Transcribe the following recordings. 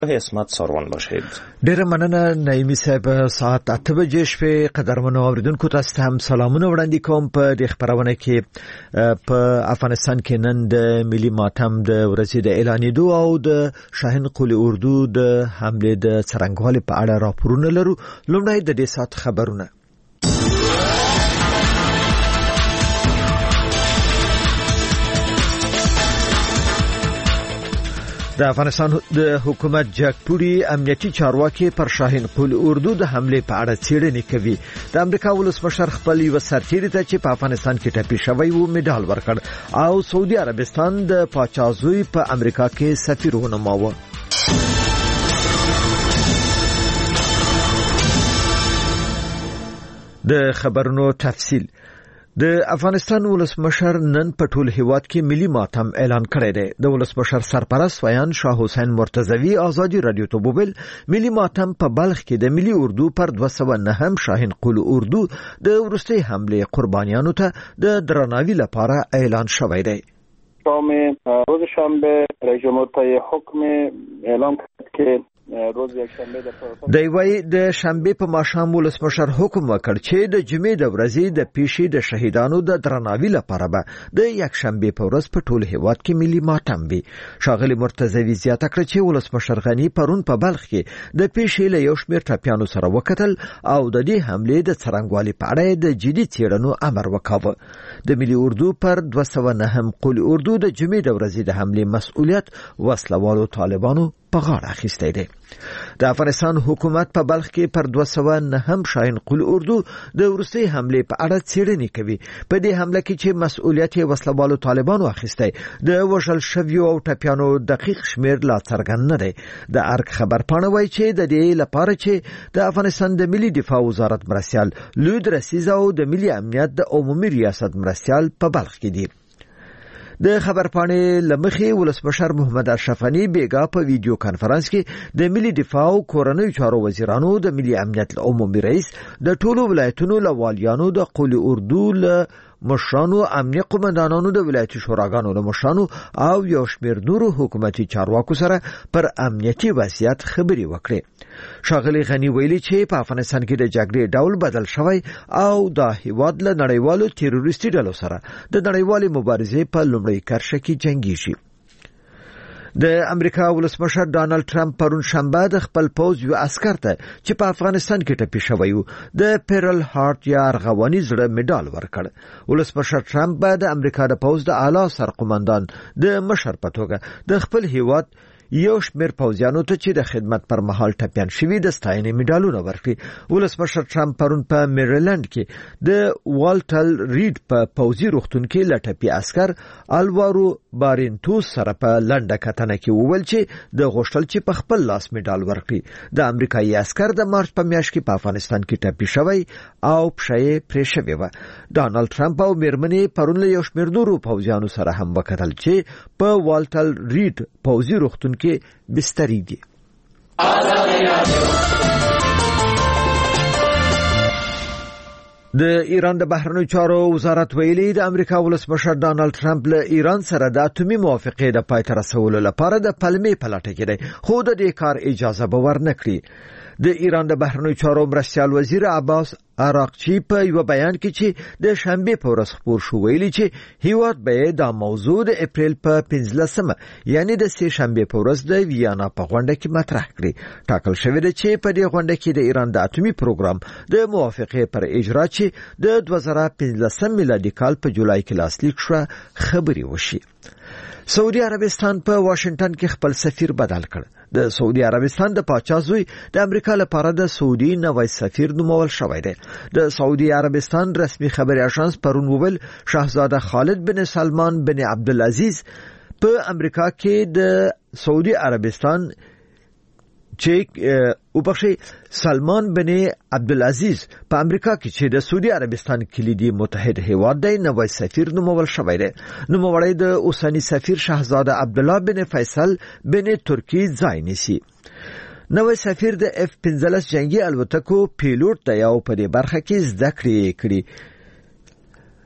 اسمت ساروان باشید. ډیره مننه نایمی صاحب. ساعت 8 بجې شپې قدرمنو اوریدونکو تاسو ته هم سلامونه وړاندې کوم. په دې خبرونه کې په افغانستان کې نن د ملي ماتم د ورځې د اعلانېدو او د شاهین قلی اردو د حمله د څرنګوالي په اړه راپورونه لرو. لومړی د دې سات خبرونه. د افغانستان د حکومت جګپوري امنیتي چارواکي پر شاهین قلی اردو د حمله په اړه څېړنې کوي. د امریکا ولسمشر خپل یو سرتیری ته چې په افغانستان کې ټپي شوی و میډال ورکړ او سعودي عربستان د پاچازوی په امریکا کې سفیر ونوماوه. د خبرونو تفصیل. د افغانستان ولسمشر نن په ټول هیواد کې ملي ماتم اعلان کړی دی. د ولسمشر سرپرست ویان شاه حسین مرتضوی آزادی رادیو ته وویل ملي ماتم په بلخ کې د ملي اردو پر 209 شاهین قلی اردو د ورستي حمله قربانیانو ته د درناوي لپاره اعلان شوی دی. روز شنبه رئیس جمهور طی حکم اعلام کرد که روز یکشنبه د وی د شنبه په ماښام ولسمشر حکم وکړ چې د جمعې د ورځې د پیشي د شهیدانو د درناوي لپاره به د یکشنبه په ورځ په ټول هیواد کې ملي ماتم وي. ښاغلي مرتضوی زیاته کړ چې ولسمشر غنی پرون په بلخ کې د پیشي له یو شمېر ټپیانو سره وکتل او د دې حمله د څرنګوالي په اړه د جدي څېړنو امر وکاوه. د ملي اردو پر 209 قلی اردو د جمعې د ورځې د حمله مسؤلیت وسلوالو طالبانو په غاړه اخیستی دی. د افغانستان حکومت په بلخ کې پر 209 شاهین قلی اردو د ورستي حمله په اړه څېړنې کوي. په دې حمله کې چې مسؤلیت وسلوالو طالبانو اخیستی د وژل شویو او ټپیانو دقیق شمیر لا څرګند نه دی. د ارګ خبر پاڼه وایي چې د دې لپاره چې د افغانستان د ملي دفاع وزارت مرستیال لوید رسیز او د ملي امنیت د عمومي ریاست مرستیال په بلخ کې دي. د خبرپاڼې لمخې ولسمشر محمد اشرف غنی بیګا په ویډیو کانفرنس کې د ملي دفاع او کورنیو چارو وزیرانو د ملي امنیت عمومي رئیس د ټولو ولایتونو لوالیانو د قلی اردو له مشرانو امنیه قومندانانو د ولایتي شوراګانو له مشرانو او یو شمېر نورو حکومتي چارواکو سره پر امنیتي وضعیت خبرې وکړې. ښاغلي غنی ویلي چې په افغانستان کې د جګړې ډول بدل شوی او د هیواد له نړیوالو تیروریستي ډلو سره د نړیوالې مبارزې په لومړۍ کرښه کې جنګیږي. د امریکا ولسمشر ډانلډ ټرمپ پرون شنبه د خپل پوځ یو عسکر ته چې په افغانستان کې ټپي شوی و د پیرل هارت یا ارغواني زړه میډال ورکړ. ولسمشر ټرمپ به د امریکا د پوځ د اعلی سرقومندان د مشر په توګه د خپل هیواد یو شمېر پوځیانو ته چې د خدمت پر مهال ټپیان شوي د ستاینې میډالونه ورکړي. ولسمشر ټرمپ پرون په میریلند کې د والټر ریډ په پوځي روغتون کې له ټپي عسکر الوارو بارینتوس سره په لنډه کتنه کې وویل چې د غوښتل چې په خپل لاس میډال ورکړي. د امریکایي عسکر د مارچ په میاشت کې په افغانستان کې ټپي شوی او پښه یې پرې شوې وه. ډانلډ ټرمپ او میرمنې پرون له یو شمېر نورو پوځیانو سره هم وکتل چې په والټر ریډ پوځي روغتون کې بستری دي. د ایران د بهرنیو چارو وزارت ویلي د امریکا ولسمشر ډانلډ ټرمپ له ایران سره د اټومي موافقې د پای ته رسولو لپاره د پلمې په لټه کې دی خو د دې کار اجازه به ورنکړي. د ایران د بهرنیو چارو مرستیال وزیر عباس عراقچی په یو بیان کې چې د شنبه په ورځ خبر شو ویلي چې هیواد به د موضوع د اپریل په 15 یعنی د سه شنبه په ورځ د ویانا په غونډه کې مطرح کړي. ټاکل شوی دی چې په دې غونډه کې د ایران د اټومي پروګرام د موافقې پر اجرا چې د 2015 میلادي کال په جولای کې لاسلیک شو خبري وشي. سعودي عربستان په واشنگټن کې خپل سفیر بدل کړ. د سعودي عربستان د پاچازوی د امریکا لپاره د سعودي نوی سفیر نومول شوی دی. د سعودي عربستان رسمي خبري اژانس پرون وویل شاهزاده خالد بن سلمان بن عبدالعزیز په امریکا کې د سعودي عربستان چې سلمان بن عبدالعزیز په امریکا کې چې د سعودي عربستان کلیدي متحد هیواد دی نوی سفیر نومول شوی دی. نوموړی د اوسنی سفیر شاهزاده عبدالله بن فیصل بن ترکی ځای نیسي. نوی سفیر د F-15 جنگي الوتکو پیلوټ دی او په دې برخه کې زده کړې کړې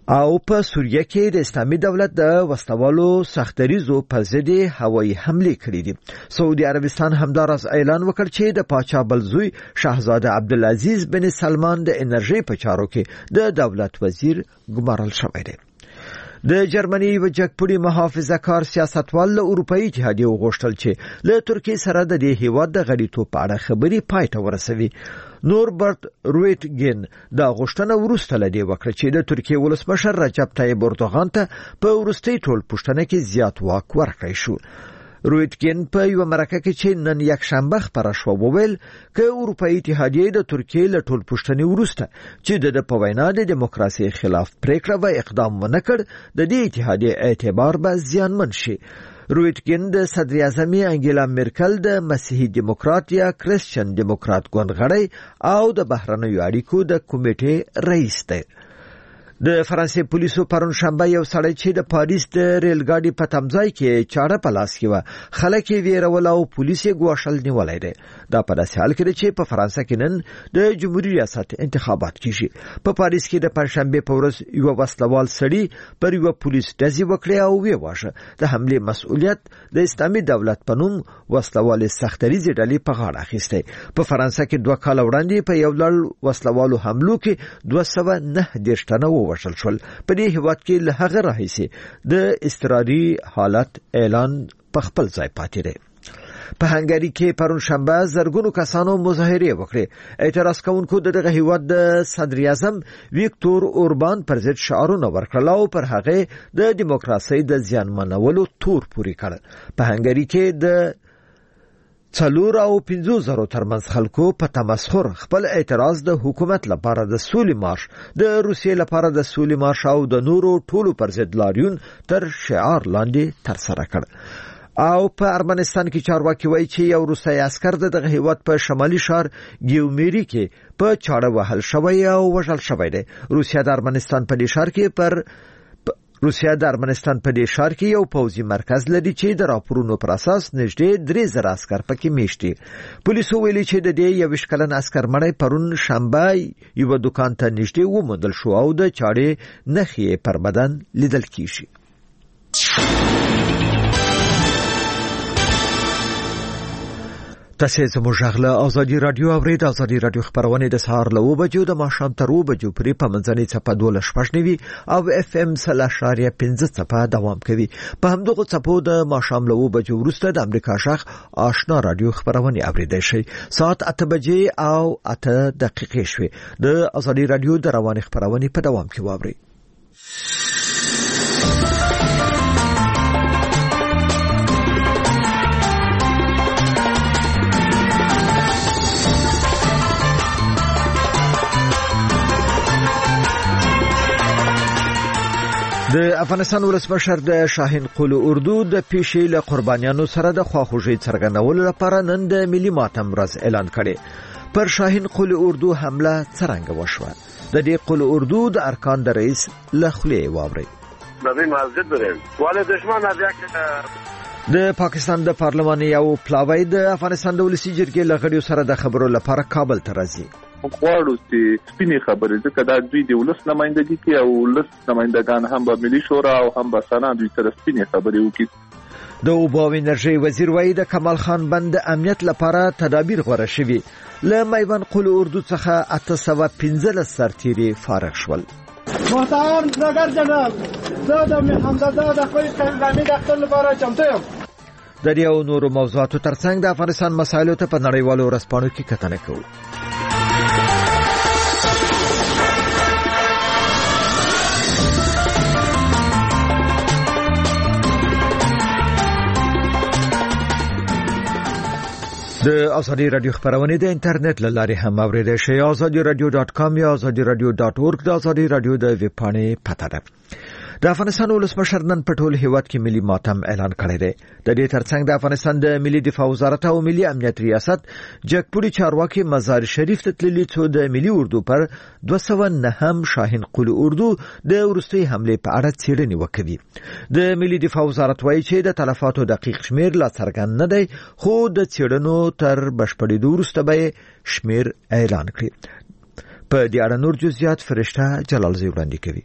او په سوریه کې د اسلامي دولت د وسلوالو سختریزو په ضد هوایي حمله کړې دي. سعودي عربستان همدارس اعلان وکړ چې د پاچا بلزوی شاهزاده عبدالعزیز بن سلمان د انرژي په چارو کې د دولت وزیر ګمارل شوی دی. د جرمني یو جګپوړي محافظه کار سیاستوال له اروپאי اتحادیې وغوښتل چې له ترکیې سره د دې هیواد د غړیتوب په اړه خبري پای ته ورسوي. نوربرت رویټګن دا غوښتنه ورسته لدی وکړه چې د ترکیې ولسمشر رجب طیب اردوغان ته په ورستۍ ټول پښتنه کې زیات واک ورکړی شو. رویټګن په یو مرکه کې چې نن یک شنبه خبره شو وویل چې اروپאי اتحادیې د ترکیې له ټول پښتنې ورسته چې د په وینا د دیموکراسي خلاف پریکړه و اقدام ونه کړ د دې اتحادیې اعتبار به زیانمن شي. رویټګن د صدر اعظم انګیلا مرکل د مسیحي دیموکرات یا کریسچن دیموکرات ګوند غړی او د بهرنیو اړیکو د کمیټې رئیس دی. د فرانسې پولیسو پرون شنبه یو سړی چې د پاریس د ریل ګاډي په تمځای کې چاړه په لاس کې و خلک یې ویرول او پولیس یې ګواښل نیولای دی. دا په داسې حال کې چې په فرانسه کې نن د جمهوریت ریاست انتخابات کیږي. په پاریس کې د پنځشنبه په ورځ یو وسلوال سړی پر یو پولیس ډزې وکړې او وی واشه د حمله مسؤلیت د اسلامي دولت په نوم وسلوال سختریزي ډلې په غاړه اخیسته. په فرانسه کې 2 کال وړاندې په یو لړ وسلوالو حملو کې 209 تنه وشل شول. په دې هیواد کې له هغه راهیسي د اضطراري حالت اعلان په خپل ځای پاتې دی. په هنګری کې پرون شنبه زرګونو کسانو مظاهره وکړه. اعتراض کوونکو دغه هیواد د صدر اعظم ویکتور اوربان پر ضد شعارونه ورکړل او پر هغه د دیموکراسي د زیانمنولو تور پوری کړ. په هنګری کې د 450,000 ترمنځ خلکو په تمسخر خپل اعتراض د حکومت لپاره د سولې مارش، د روسیې لپاره د سولې مارش او د نورو ټولو پر ضد لاریون تر شعار لاندې ترسره کړ. او په ارمنستان کې چارواکي وایي چې یو روسي عسكر دغه هیواد په شمالي شهر ګیومیری کې په چاړه وهل شوی او وژل شوی دی. روسیا د ارمنستان په دې شهر کې یو پوځي مرکز لري چې د راپورونو پر اساس نږدې 3000 عسكر پکې میشتي. پولیسو ویلي چې د دې 21 کلن عسكر مړی پرون شنبه یو دکان ته نږدې وموندل شو او د چاړې نخې پر بدن لیدل کیږي. تاسو زموږ غږ ازادي رادیو اورید. ازادي رادیو خبرونه د سهار له 9 بجو د ماښام تر 2 بجو پورې په منځنۍ چپه 12.9 او اف ام 0.5 چپه دوام کوي. په همدغه چپو د ماښام له 2 بجو وروسته د امریکا شاخ آشنا رادیو خبرونه اوریدای شي. ساعت 8 بجې او 8 دقیقې شوي. د ازادي رادیو د رواني خبرونه په دوام کې واوري. د افغانستان ولسمشر د شاهین قول اردو د پیښې له قربانیانو سره د خواخوږۍ څرګندولو لپاره نن د ملي ماتم ورځ اعلان کړي. پر شاهین قول اردو حمله څنګه وشوه؟ د دې قول اردو د ارکان د رئیس له خولې واوري. د مسجد دریم ولې دښمن د پاکستان د پارلمان یو پلاوی د افغانستان د ولسی جرګې لغړیو سره د خبرو لپاره کابل ته راځي. غواړو چې سپینې خبرې ځکه دا دوی د ولس نمائندګي کوي او ولس نمائندگان هم به ملي شورا او هم به سنا دوی سره سپینې خبرې وکړي. د اوبو او انرژي وزیر وایي د کمال خان بند امنیت لپاره تدابیر غوړه شوي. له میوان قول اردو څخه 815 سرتیري فارغ شول. محترم نګر جنرال زه د محمدزاد د خپل قومي دفتر لپاره چمتو یم. د دې او نورو موضوعاتو ترڅنګ د افغانستان مسایلو ته په نړیوالو ورځپاڼو کې کتنه کوو. د ازادي رادیو خبرونه د انټرنیټ له لارې هم اوریدل شي. azadiradio.com یا azadiradio.org د ازادي رادیو د ویب پاڼې پته ده. د افغانستان ولسمشر نن په ټول هیواد کې ملي ماتم اعلان کړی دی. د دې ترڅنګ د افغانستان د ملي دفاع وزارت او ملي امنیت ریاست جګپوړي چارواکي مزار شریف ته تللي چې د ملي اردو پر 209 شاهین قول اردو د ورستۍ حمله په اړه څېړنې وکړي. د ملي دفاع وزارت وایي چې د تلفاتو دقیق شمیر لا څرګند نه دی، خو د څېړنو تر بشپړېدو وروسته به شمیر اعلان کړي. په دې اړه نور جزئیات فرشته جلال زی وړاندې کوي.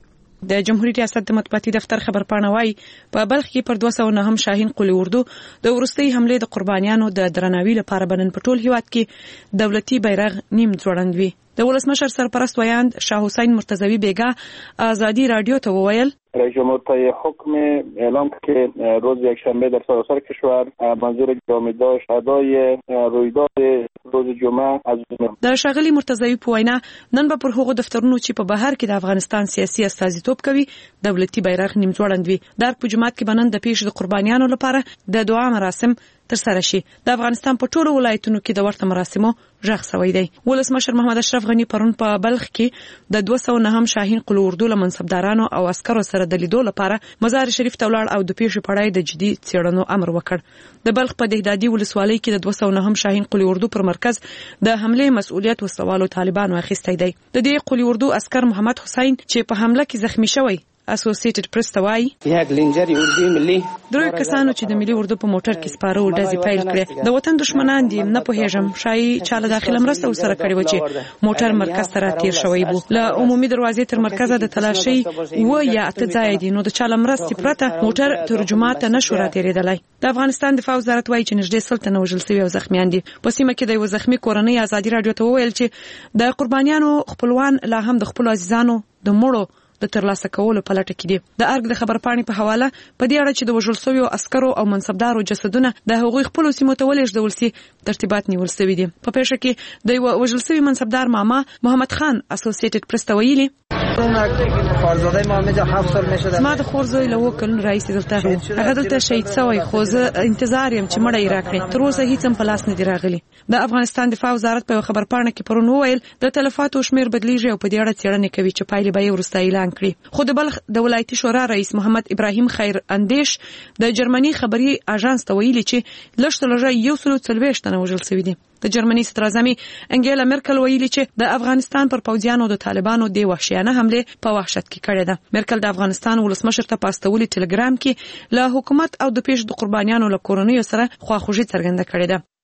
د جمهوریت ریاست د مطبوعاتي دفتر خبرپاڼه وايي په بلخ کې پر 209 شاهین قلی اردو د ورستۍ حمله د قربانیانو د درناوي لپاره بنن په ټول هیواد کې دولتي بیرغ نیم ځوړند وي. د ولسمشر سرپرست ویاند شاه حسین مرتضوی بیگا آزادی رادیو ته وویل رئیس جمهور طی حکم اعلام که روز یکشنبه در سراسر کشور منظور جامع داشت ادای رویداد روز جمعه از د شاغلی مرتضوی په وینا نن به پر هغو دفترونو چې په بهر کې د افغانستان سیاسي استازیتوب کوي دولتي بیرغ نیم ځوړند وي. د په جمعات کې بنن د پیښې د قربانیانو لپاره د دعا مراسم ترسره شي. د افغانستان په ټولو ولایتونو کې د ورته مراسمو ژغ شوی دی. ولسمشر محمد اشرف غنی پرون په بلخ کې د 209 شاهین قلی اردو له منصبدارانو او عسکرو سره د لیدو لپاره مزار شریف ته ولاړ او د پیښې په اړه د جدي څېړنو امر وکړ. د بلخ په دهدادي ولسوالۍ کې د 209 شاهین قلی اردو پر مرکز د حمله مسؤلیت وسوالو طالبانو اخیستی دی. د دې قلی اردو عسكر محمد حسین چې په حمله کې زخمی شوی اسوسییټډ پریس ته وایي درې کسانو چې د ملي اردو په موټر کې سپاره ډزې پیل کړې د وطن دشمنان دي نه پوهېږم شایي چاله داخله مرسته ورسره کړې و چې موټر مرکز ته راتېر شوی بو. له عمومي دروازې تر مرکزه د تلاشۍ و یا اته ځای دي نو د چاله مرستې پرته موټر ترجمات ته نشو راتېرېدلی. د افغانستان دفاع وزارت وایي چې نږدې 100 تنه وژل شوي او زخمیان دي. په سیمه کې د یو زخمی کورنۍ آزادي رادیو ته وویل چې د قربانیانو خپلوان لا هم د خپل عزیزانو د مړو د ترلاسه کولو په لټه کې دي. د ارګ د خبرپاڼې په حواله په دې اړه چې د وژل شویو عسکرو او منصبدارو جسدونه د هغوی خپل سیمو ته ولېږدول سي ترتیبات نیول شوي دي. په پیښه کې د یو وژل شوي منصبدار ماما محمد خان اسوسییټډ پریس ته ویلي زما د خور زوی له 2 کلونو راهیسې دلته هغه دلته شهید شوی خو زه انتظار یم چې مړی یې راکړي. تر اوسه هیڅ هم په لاس نه دي راغلي. د افغانستان دفاع وزارت په خبرپاڼه کې پرون وویل د تلفاتو شمیر بدلیږي او په دې اړه څېړنې کوي چې پایلې به یې وروسته اعلان کړي. خو د بلخ د ولایتي شورا رئیس محمد ابراهیم خیر اندیش د جرمني خبري اژانس ته ویلي چې لږ 140 تنه وژل شوي دي. د جرمني صدر اعظم انګیلا مرکل ویلي چې د افغانستان پر پوځیانو د طالبانو د وحشیانه حمله په وحشت کې کړې ده. مرکل د افغانستان ولسمشر ته په استولي ټلګرام کې له حکومت او د پیښ د قربانیانو له کورنیو سره خواخوږي څرګنده کړې ده.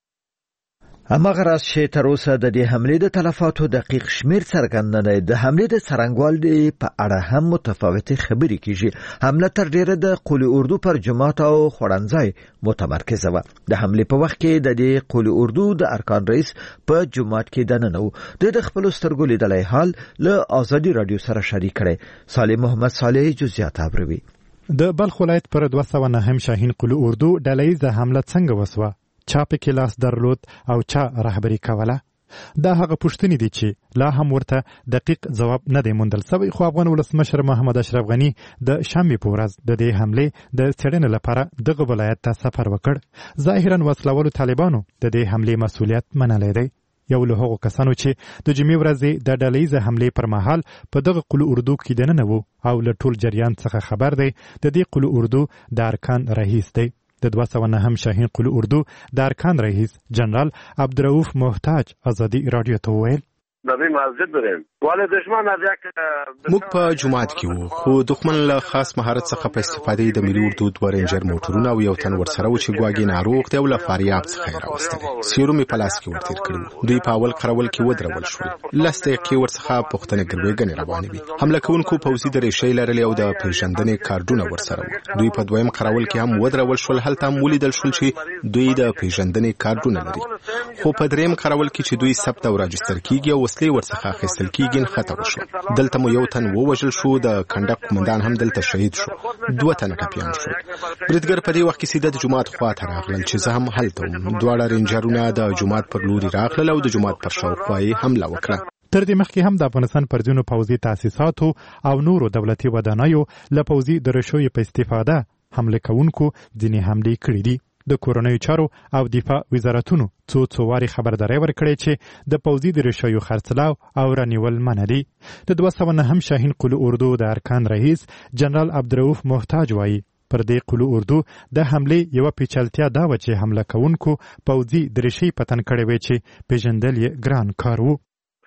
همغه راز چې تر اوسه د دې حملې د تلفاتو دقیق شمیر څرګند نه دی. د حملې د څرنګوالي په اړه هم متفاوتې خبرې کیږي. حمله تر ډیره د قلی اردو پر جماعت او خوړنځای متمرکزه و. د حملې په وخت کې د دې قلی اردو د ارکان رئیس په جماعت کې دننه و. د خپل سترګو لیدلای حال له آزادی رادیو سره شریک کړي. صالح محمد صالح جزئیات ابروي. د بلخ ولایت پر 209 شاهین قلی اردو ډلهیزه حمله څنګه وسوه؟ چا په کې لاس درلود او چا رهبری کوله؟ دا هغه پوښتنې دي چې لا هم ورته دقیق ځواب نه دی موندل شوی. خو افغان ولسمشر محمد اشرف غنی د شنبې په ورځ د دې حملې د څېړنې لپاره دغه ولایت ته سفر وکړ. ظاهرا وسلوالو طالبانو د دې حملې مسؤلیت منلی دی. یو له هغو کسانو چې د جمعې ورځې د ډلهیزې حملې پر مهال په دغه قلی اردو کې دننه و او له ټول جریان څخه خبر دی د دې قلی اردو د ارکان رئیس دی. د 209 شاهین قلی اردو د ارکان رئیس جنرال عبدالرؤف محتاج آزادی رادیو ته وویل نبی مسجد بریم ولی دشمن از یک موږ په جماعت کې وو خو دښمن له خاص مهارت څخه په استفادې د ملي اردو 2 رینجر موټرونه او یو تن ورسره و چې ګواګې ناروغ دی او له فاریاب څخه یې راوستل. سیرو مې په لاس کې ورتېر کړي. دوی په اول قرول کې ودرول شول. 10 دقیقې ورڅخه پوښتنې ګروېږنې روانې وې. حمله کوونکو پوځي درېشۍ لرلې او د پیژندنې کارډونه ورسره وو. دوی په دویم قرول کې هم ودرول شول. هلته هم ولیدل شول چې دوی د پیژندنې کارډونه لري. خو په دریم قرول کې چې دوی ثبت او راجستر کیږي او وسلې ورڅخه اخیستل کیږي خطر وشو. دلته مو یو تن ووژل شو. د کندق قومندان هم دلته شهید شو. 2 تنه ټپیان شو. بریدګر په دې وخت کې سیده د جماعت خواته راغلل چې زه هم هلته وم. دواړه رینجرونه د جماعت پر لوري راغلل او د جماعت پر شاوخوا یې حمله وکړه. تر دې مخکې هم د افغانستان پر ځینو پوځي تاسیساتو او نورو دولتي ودانیو له پوځي درېشیو په استفاده حمله کوونکو ځینې حملې کړې دي. د کورنیو چارو او دفاع وزارتونو څو واري خبرداري ورکړې چې د پوځي درېشیو خرڅلاو او رانیول منع دي. د 209 شاهین قلی اردو د ارکان رئیس جنرال عبدالرؤف محتاج وایي پر دې قلی اردو د حملې یو پیچلتیا دا و چې حمله کوونکو پوځي درېشي پتن کړې وې چې پیژندل یې ګران کار وو.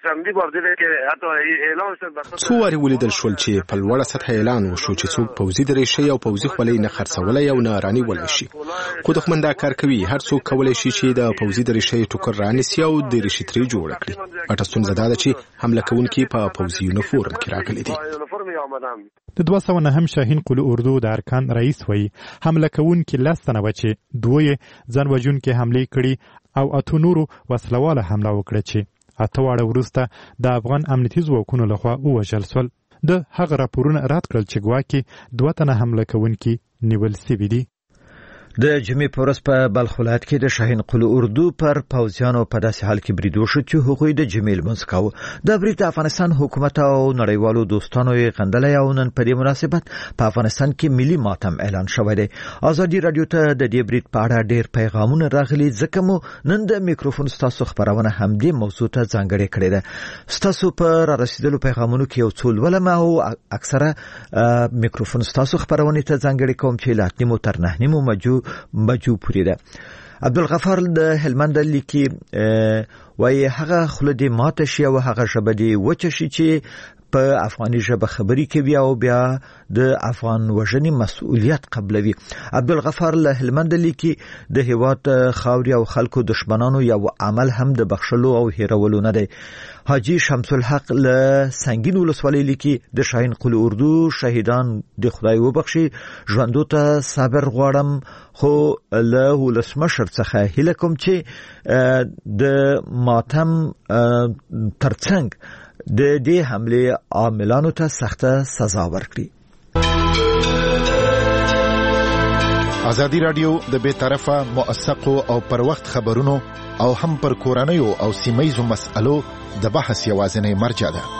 شنبه باندې کې حتی اعلان شو څو واری ولیدل شول چې په لوړه سطح اعلان وشو چې څوک پوځي درېشي او پوځي خولۍ نه خرڅولای او نه رانیولای شي خو دښمن دا کار کوي هر څوک کولای شي چې د پوځي درېشي ټوکر رانیسي او درېشي ترې جوړ کړي اټه ستونزه ده چې حمله کوونکي په پوځي یونیفورم کې راغلي دي د 209 شاهین قلو اردو د ارکان رئیس وی حمله کوونکي لستنه وچی دوی ځان وژونکي حمله کړي او اته نورو وسلواله حمله وکړه چې اته واړه ورسته د افغان امنیتي ځواکونو لخوا ووژل شول د هغه راپورونه رد کړل چې ګواکې دوه تنه حمله کوونکي نیول شوي دي د جمعې په ورځ په بلخ ولایت کې د شاهین قلو اردو پر پوځیانو په داسې حال کې بریدو شو چې هغوی د جمعې لمونځ کاوه د برید افغانستان حکومت او نړیوالو دوستانو یې غندلی او نن په دې مناسبت په افغانستان کې ملي ماتم اعلان شوی دی ازادي رادیو ته د دې برید په اړه ډېر پیغامونه راغلي ځکه مو نن د میکروفون ستاسو خبرونه همدې موضوع ته ځانګړې کړې ده ستاسو په رارسېدلو پیغامونو کې یو څو لولم او اکثره میکروفون ستاسو خبرونه ته ځانګړې کوم چې له 8 تر 9 بجو پوری ده عبدالغفار د هلمند لیکي وای هغه خلدي ماته شي او هغه شبدي وچه شي چې په افغاني ژبه خبري کوي او بیا د افغان وژنې مسؤلیت قبلوي عبدالغفار له هلمند لیکي د هیواد خاوري او خلکو دشمنانو یو عمل هم د بخښلو او هیرولو نه دی حاجی شمس الحق له سنگین ولسوالۍ لیکي د شاهین قلو اردو شهیدان د خدای وبخشي ژوندو ته صبر غواړم خو له ولسمشر څخه هیله کوم چې د ماتم ترڅنګ د دې حمله عاملانو ته سخته سزا ورکړي ازادي رادیو د بے طرفه موثقو او پر وخت خبرونو او هم پر کورنیو او سیمایزو مسألو د بحث یوازینی مرجع ده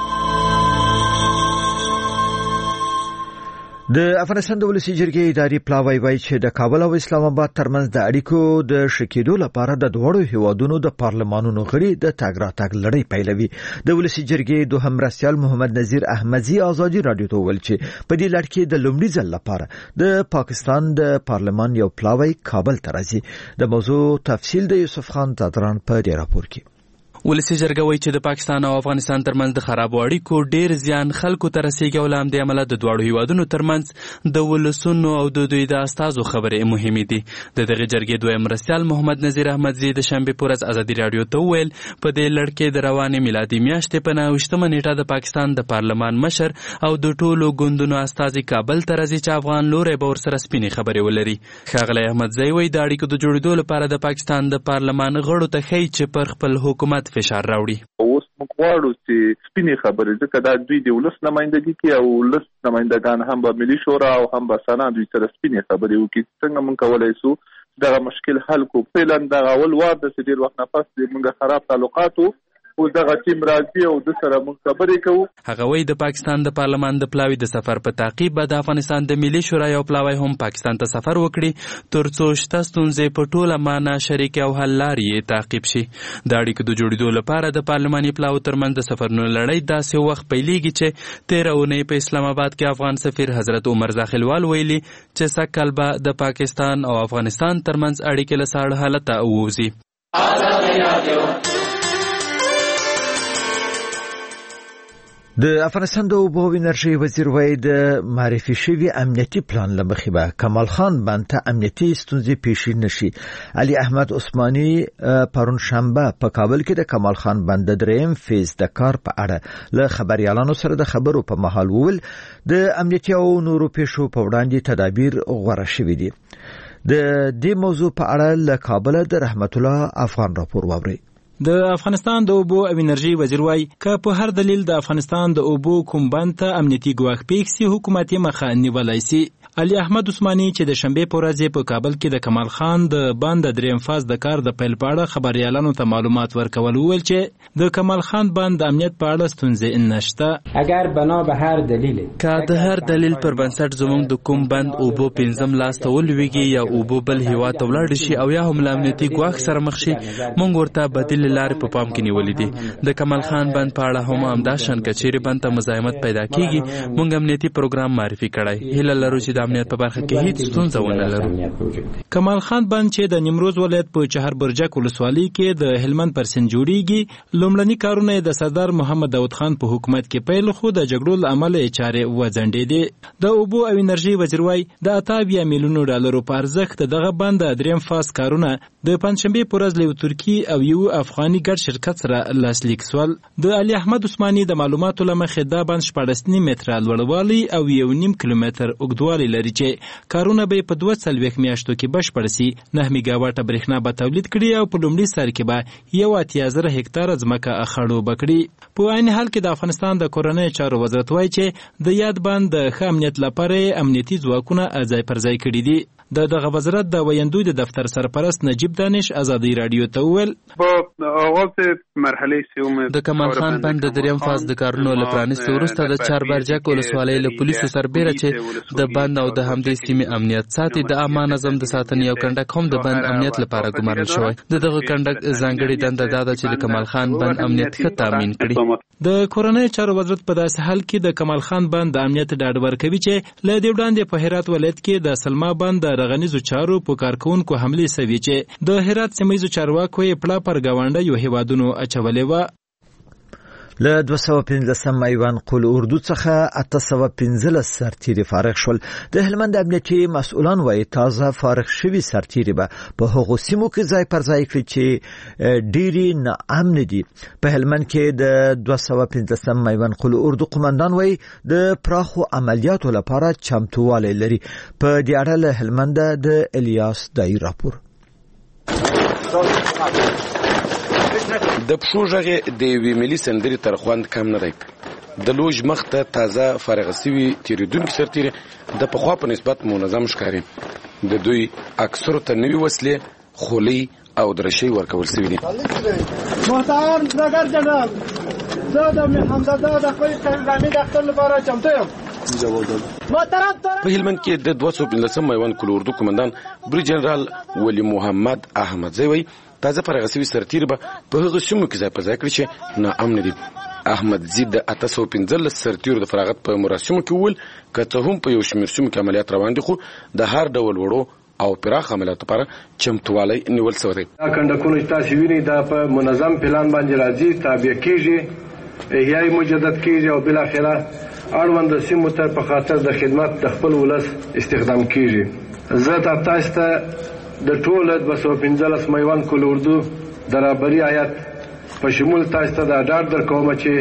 د افغانستان د ولسی جرګې اداري پلاوی وایي چې د کابل او اسلام آباد ترمنځ د اړیکو د شکېدو لپاره د دوړو هیوادونو د پارلمانونو غړي د تاګ راتګ لړۍ پیلوي د ولسی جرګې دوهم رئیس محمد نذیر احمدزي ازادي رادیو ته ویل چې په دې لړ کې د لومړي ځل لپاره د پاکستان د پارلمان یو پلاوی کابل ته راځي د موضوع تفصیل د یوسف خان زادران په دې راپور کې ولسی جرګه وایي چې د پاکستان او افغانستان ترمنځ د خرابو اړیکو ډیر زیان خلکو ته رسیږي او له همدې امله د دواړو هیوادونو ترمنځ د ولسونو او د دوی د استازو خبرې مهمې دي د دغه جرګې دویم رئیس محمد نذیر احمدزي د شنبې په ورځ ازادي رادیو ته ویل په دې لړ کې د روانې میلادي میاشتې په 9 نیټه د پاکستان د پارلمان مشر او د ټولو ګوندونو استازي کابل ته راځي چې افغان لوري به ورسره سپینې خبرې ولري ښاغلی احمدزي وایي د اړیکو د جوړېدو لپاره د پاکستان د پارلمان غړو ته ښیي چې پر خپل حکومت فشار راوړي اوس موږ غواړو چې سپینې خبرې ځکه دا دوی د ولس نمائندګي کوي او ولس نمائندگان هم به ملي شورا او هم به سنا دوی سره سپینې خبرې وکړي څنګه موږ کولای شو دغه مشکل حل کو فعلا دغه اول وار د ډیر وخت نه پس موږ خراب تعلقاتو او دغه ټیم راځي او د سره موږ خبرې کوو هغه وایي د پاکستان د پارلمان د پلاوی د سفر په تعقیب به د افغانستان د ملي شورا یو پلاوی هم پاکستان ته سفر وکړي ترڅو شته ستونزې په ټوله معنا شریک او حل لارې تعقیب شي د اړیکو د جوړېدو لپاره د پارلماني پلاو ترمنځ د سفرونو لړۍ داسې وخت پیلېږي چې 13 اونۍ په اسلام آباد کې افغان سفیر حضرت عمر زاخلوال ویلي چې سږ به د پاکستان او افغانستان ترمنځ اړیکې له ساړه حالته ووځي د افغانستان د اوبو او انرژي وزیر وایي د معرفي شوی امنیتي پلان لمخې به کمال خان بند ته امنیتي ستونزې پیښې نشي علي احمد عثماني پرون شنبه په کابل کې د کمال خان بند د دریم فیز د کار په اړه له خبريالانو سره د خبرو په محل وول د امنیتي او نورو پیښو په وړاندې تدابیر غوړه شوې دي د دې موضوع په اړه له کابل د رحمت الله افغان راپور واوري د افغانستان د اوبو او انرژي وزیر وایي که په هر دلیل د افغانستان د اوبو کوم بند ته امنیتي ګواښ پیښ سي حکومت یې مخه نیولی سي علي احمد عثماني چې د شنبې په ورځ په کابل کې د کمال خان د بند د دریم فاز د کار د پیل په اړه خبريالانو ته معلومات ورکول ویل چې د کمال خان بند د امنیت په اړه ستونزې نشته اگر بنا به هر دلیل که د هر دلیل پر بنسټ زموږ د کوم بند اوبو پنځم لاس ته ولويږي یا اوبو بل هیواد ته ولاړ شي او یا هم امنیتي ګواښ سره مخ شي موږ ورته بدیل لارې په پام کې نیولې دي. د کمال خان بند په اړه هم همدا شان کچېرې بند ته مزاحمت پیدا کیږي موږ امنیتي پروګرام معرفي کړی. هیله لرو چې د امنیت په برخه کې هیڅ ستونزه ونه لرو. کمال خان بند چې د نیمروز ولایت په چهار برجک ولسوالۍ کې د هلمند پر سیند جوړیږي لومړني کارونه د سردار محمد داود خان په حکومت کې پیل خو د جګړو له امله چارې وځنډېدې. د اوبو او انرژي وزیر وایي د 88 میلیونو ډالرو په ارزښت دغه بند د دریم فاز کارونه د پنځشنبې په ورځ له ترکیې او یو افغاني ګډ شرکت سره لاسلیک شول. د علي احمد عثماني د معلوماتو له مخې دا بند 14 متره لوړوالی او 1.5 کیلومتر اوږدوالی لري چې کارونه به په 2 میاشتو کې بشپړ شي. 9 میګاواټه برېښنا به تولید کړي او په لومړي سر کې به 1.0 هکتاره ځمکه خړوبه کړي. په عین حال کې د افغانستان د کورنۍ چارو وزارت وایي چې د یاد بند د ښه امنیت لپاره امنیتي ځواکونه ځای پر ځای کړي دي. دغه وزارت د ویندوی د دفتر سرپرست نجیب دانش ازادي رادیو ته وویل د کمال خان بند د دریم فاز د کارونو له پرانیستو وروسته د چاربرجک ولسوالۍ له پولیسو سربیره چې د بند او د همدې سیمې امنیت ساتي د عامه نظم د ساتنې او کنډک هم د بند امنیت لپاره ګمارل شوی. دغه کنډک ځانګړي دنده دا ده چې د کمال خان بند امنیت ښه تامین کړي. د کورنۍ چارو وزارت په داسې حال کې د کمال خان بند د امنیت ډاډ ورکوي چې له دې وړاندې په هرات ولایت کې د سلما بند د رغنیزو چارو په کارکونکو حملې سوي چې د هرات سیمه چارواکو یې پړه پر گاونډیو هیوادونو اچولې و. له 215 میوان قول اردو څخه 815 سرتیري فارغ شول. د هلمند امنیتي مسؤلان وايي تازه فارغ شوي سرتیري به په هغو سیمو کې ځای پر ځای کړي چې ډېری ناامن دي. په هلمند کې د 215 میوان قول اردو قومندان وايي د پراخو عملیاتو لپاره چمتووالی لري. په دې اړه له هلمند د الیاس دای راپور. د پښو ژغې د یوې ملي سندرې تر خوند کم نه دی. د لوژ مخ ته تازه فارغ شوي تېرېدونکي سرتیري د پخوا په نسبت منظم ښکاري. د دوی اکثرو ته نوي وسلې، خولۍ او درشۍ ورکول شوي دي. محترم ډګر جنرال، زه د محمدزاده د خپل قومي دفتر لپاره چمتو یم. په هلمند کې د 215 میوان قول اردو قومندان بریج جنرال ولی محمد احمدزی وایي تازه فارغ شوي سرتیري به په هغو سیمو کې ځای په ځای کړي چې ناامن دي. احمدزی د 815 سرتیرو د فراغت په مراسمو کې وویل که څه هم په یو شمېر سیمو کې عملیات روان دي خو د هر ډول وړو او پراخ عملیاتو لپاره چمتووالی نیول شوی دی. دا کنډکونه چې تاسو وینئ دا په منظم پلان باندې راځي، تابع کیږي، احیای مجدد کیږي او بالاخره اړوند سیمو ته په خاطر د خدمت د خپل ولس استخدام کیږي. زه تاسو ته د ټول 215 میوان قول اردو د رهبري هیات په شمول تاسو ته دا ډاډ درکوم چې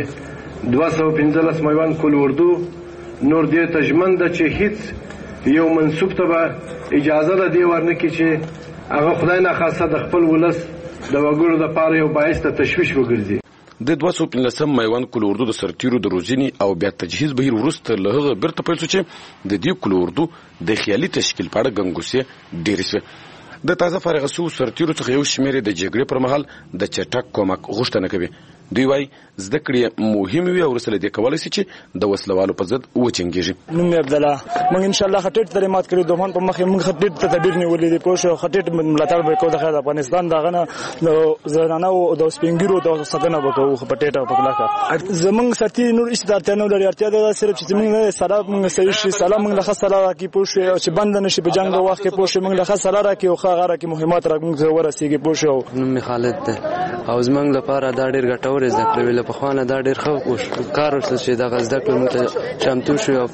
215 میوان قول اردو نور دې ته ژمن ده چې هیڅ یو منسوب ته به اجازه ده دی ورنکړي چې هغه خدای ناخواسته د خپل ولس د وګړو لپاره یو باعث د تشویش وګرځي. د 215 میوان قول اردو د سرتیرو د روزنې او بیا تجهیز بهیر وروسته له هغه بیرته پیل شو چې د دې قول اردو د خیالي تشکیل په اړه ګنګوسې ډېرې شوې. د تازه فارغ شوو سرتیرو څخه یو شمېر د جګړې پر مهال د چټک کومک غوښتنه کوي. دوی وايي زده کړې مهمې وي او وروسته له دې کولی شي چې د وسلوالو په ضد وجنګېږي. نوم یې عبدالله، موږ انشاءالله خټېټ تعلیمات کړي دومان په مخې موږ خټېټ ته تدبیر نیولې دي. پوه شو خټېټ ملاتړ به کوو د خیر افغانستان دغه نه د زنانو او د سپینګیرو د ساتنه به کوو په ټېټه او په کلکه. زموږ سرتیري نور هېڅ اړتیا نه لري، اړتیا ده صرف چې موږ سره موږ صحیح شي، سلام موږ له ښه سره راکړي پوه شوې او چې بند نه شي په جنګ د وخت کې پوه شوې موږ له ښه سره راکړي او ښه هغه راکړي مهمات موږ ته ورسېږي پوه شو. نوم مې خالد دی او زموږ لپاره دا ډېر ګټور زده کړې وې. له پخوا نه دا ډېر ښه کار وشو چې دغه زده کړې موږ ته چمتو شو او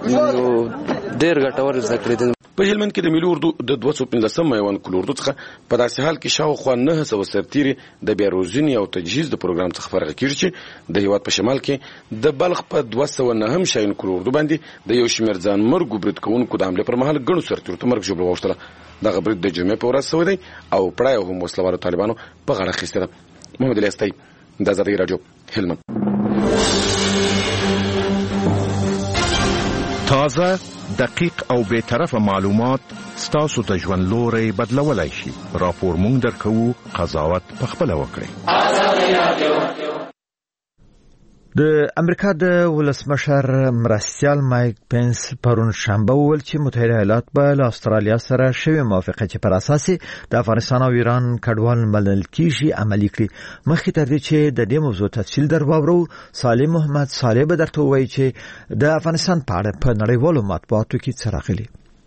ډېر ګټور زده کړې دي. په هلمند کې د ملي اردو د 215 میوان قول اردو څخه په داسې حال کې شاوخوا 900 سرتیري د بیا روزنې او تجهیز د پروګرام څخه فارغ کېږي چې د هېواد په شمال کې د بلخ په 209 شاهین قول اردو باندې د یو شمېر ځانمرګو برید کوونکو د حملې پر مهال ګڼو سرتیرو ته مرګ ژوبله واوښتله. دغه برید د جمعې په ورځ شوی دی او پړی هم وسلوالو طالبانو په غاړه اخیستې ده. محمد الیاس دی، د ازادۍ راډیو، هلمند. تازه، دقیق او بی‌طرفه معلومات ستاسو د ژوند لوری بدلولای شي. راپور مونږ درکوو، قضاوت پخپله وکړئ. د امریکا د ولسمشر مرستیال مایک پنس پرون شنبه وویل چې متحده ایالات به له استرالیا سره شوې موافقه چې پر اساس د افغانستان او ایران کډوال منل کیږي عملي کړي. مخکې تر دې چې د دې موضوع تفصیل درواورو، صالح محمد صالح به درته وایي چې د افغانستان په اړه په نړیوالو مطبوعاتو کې څه راغلي.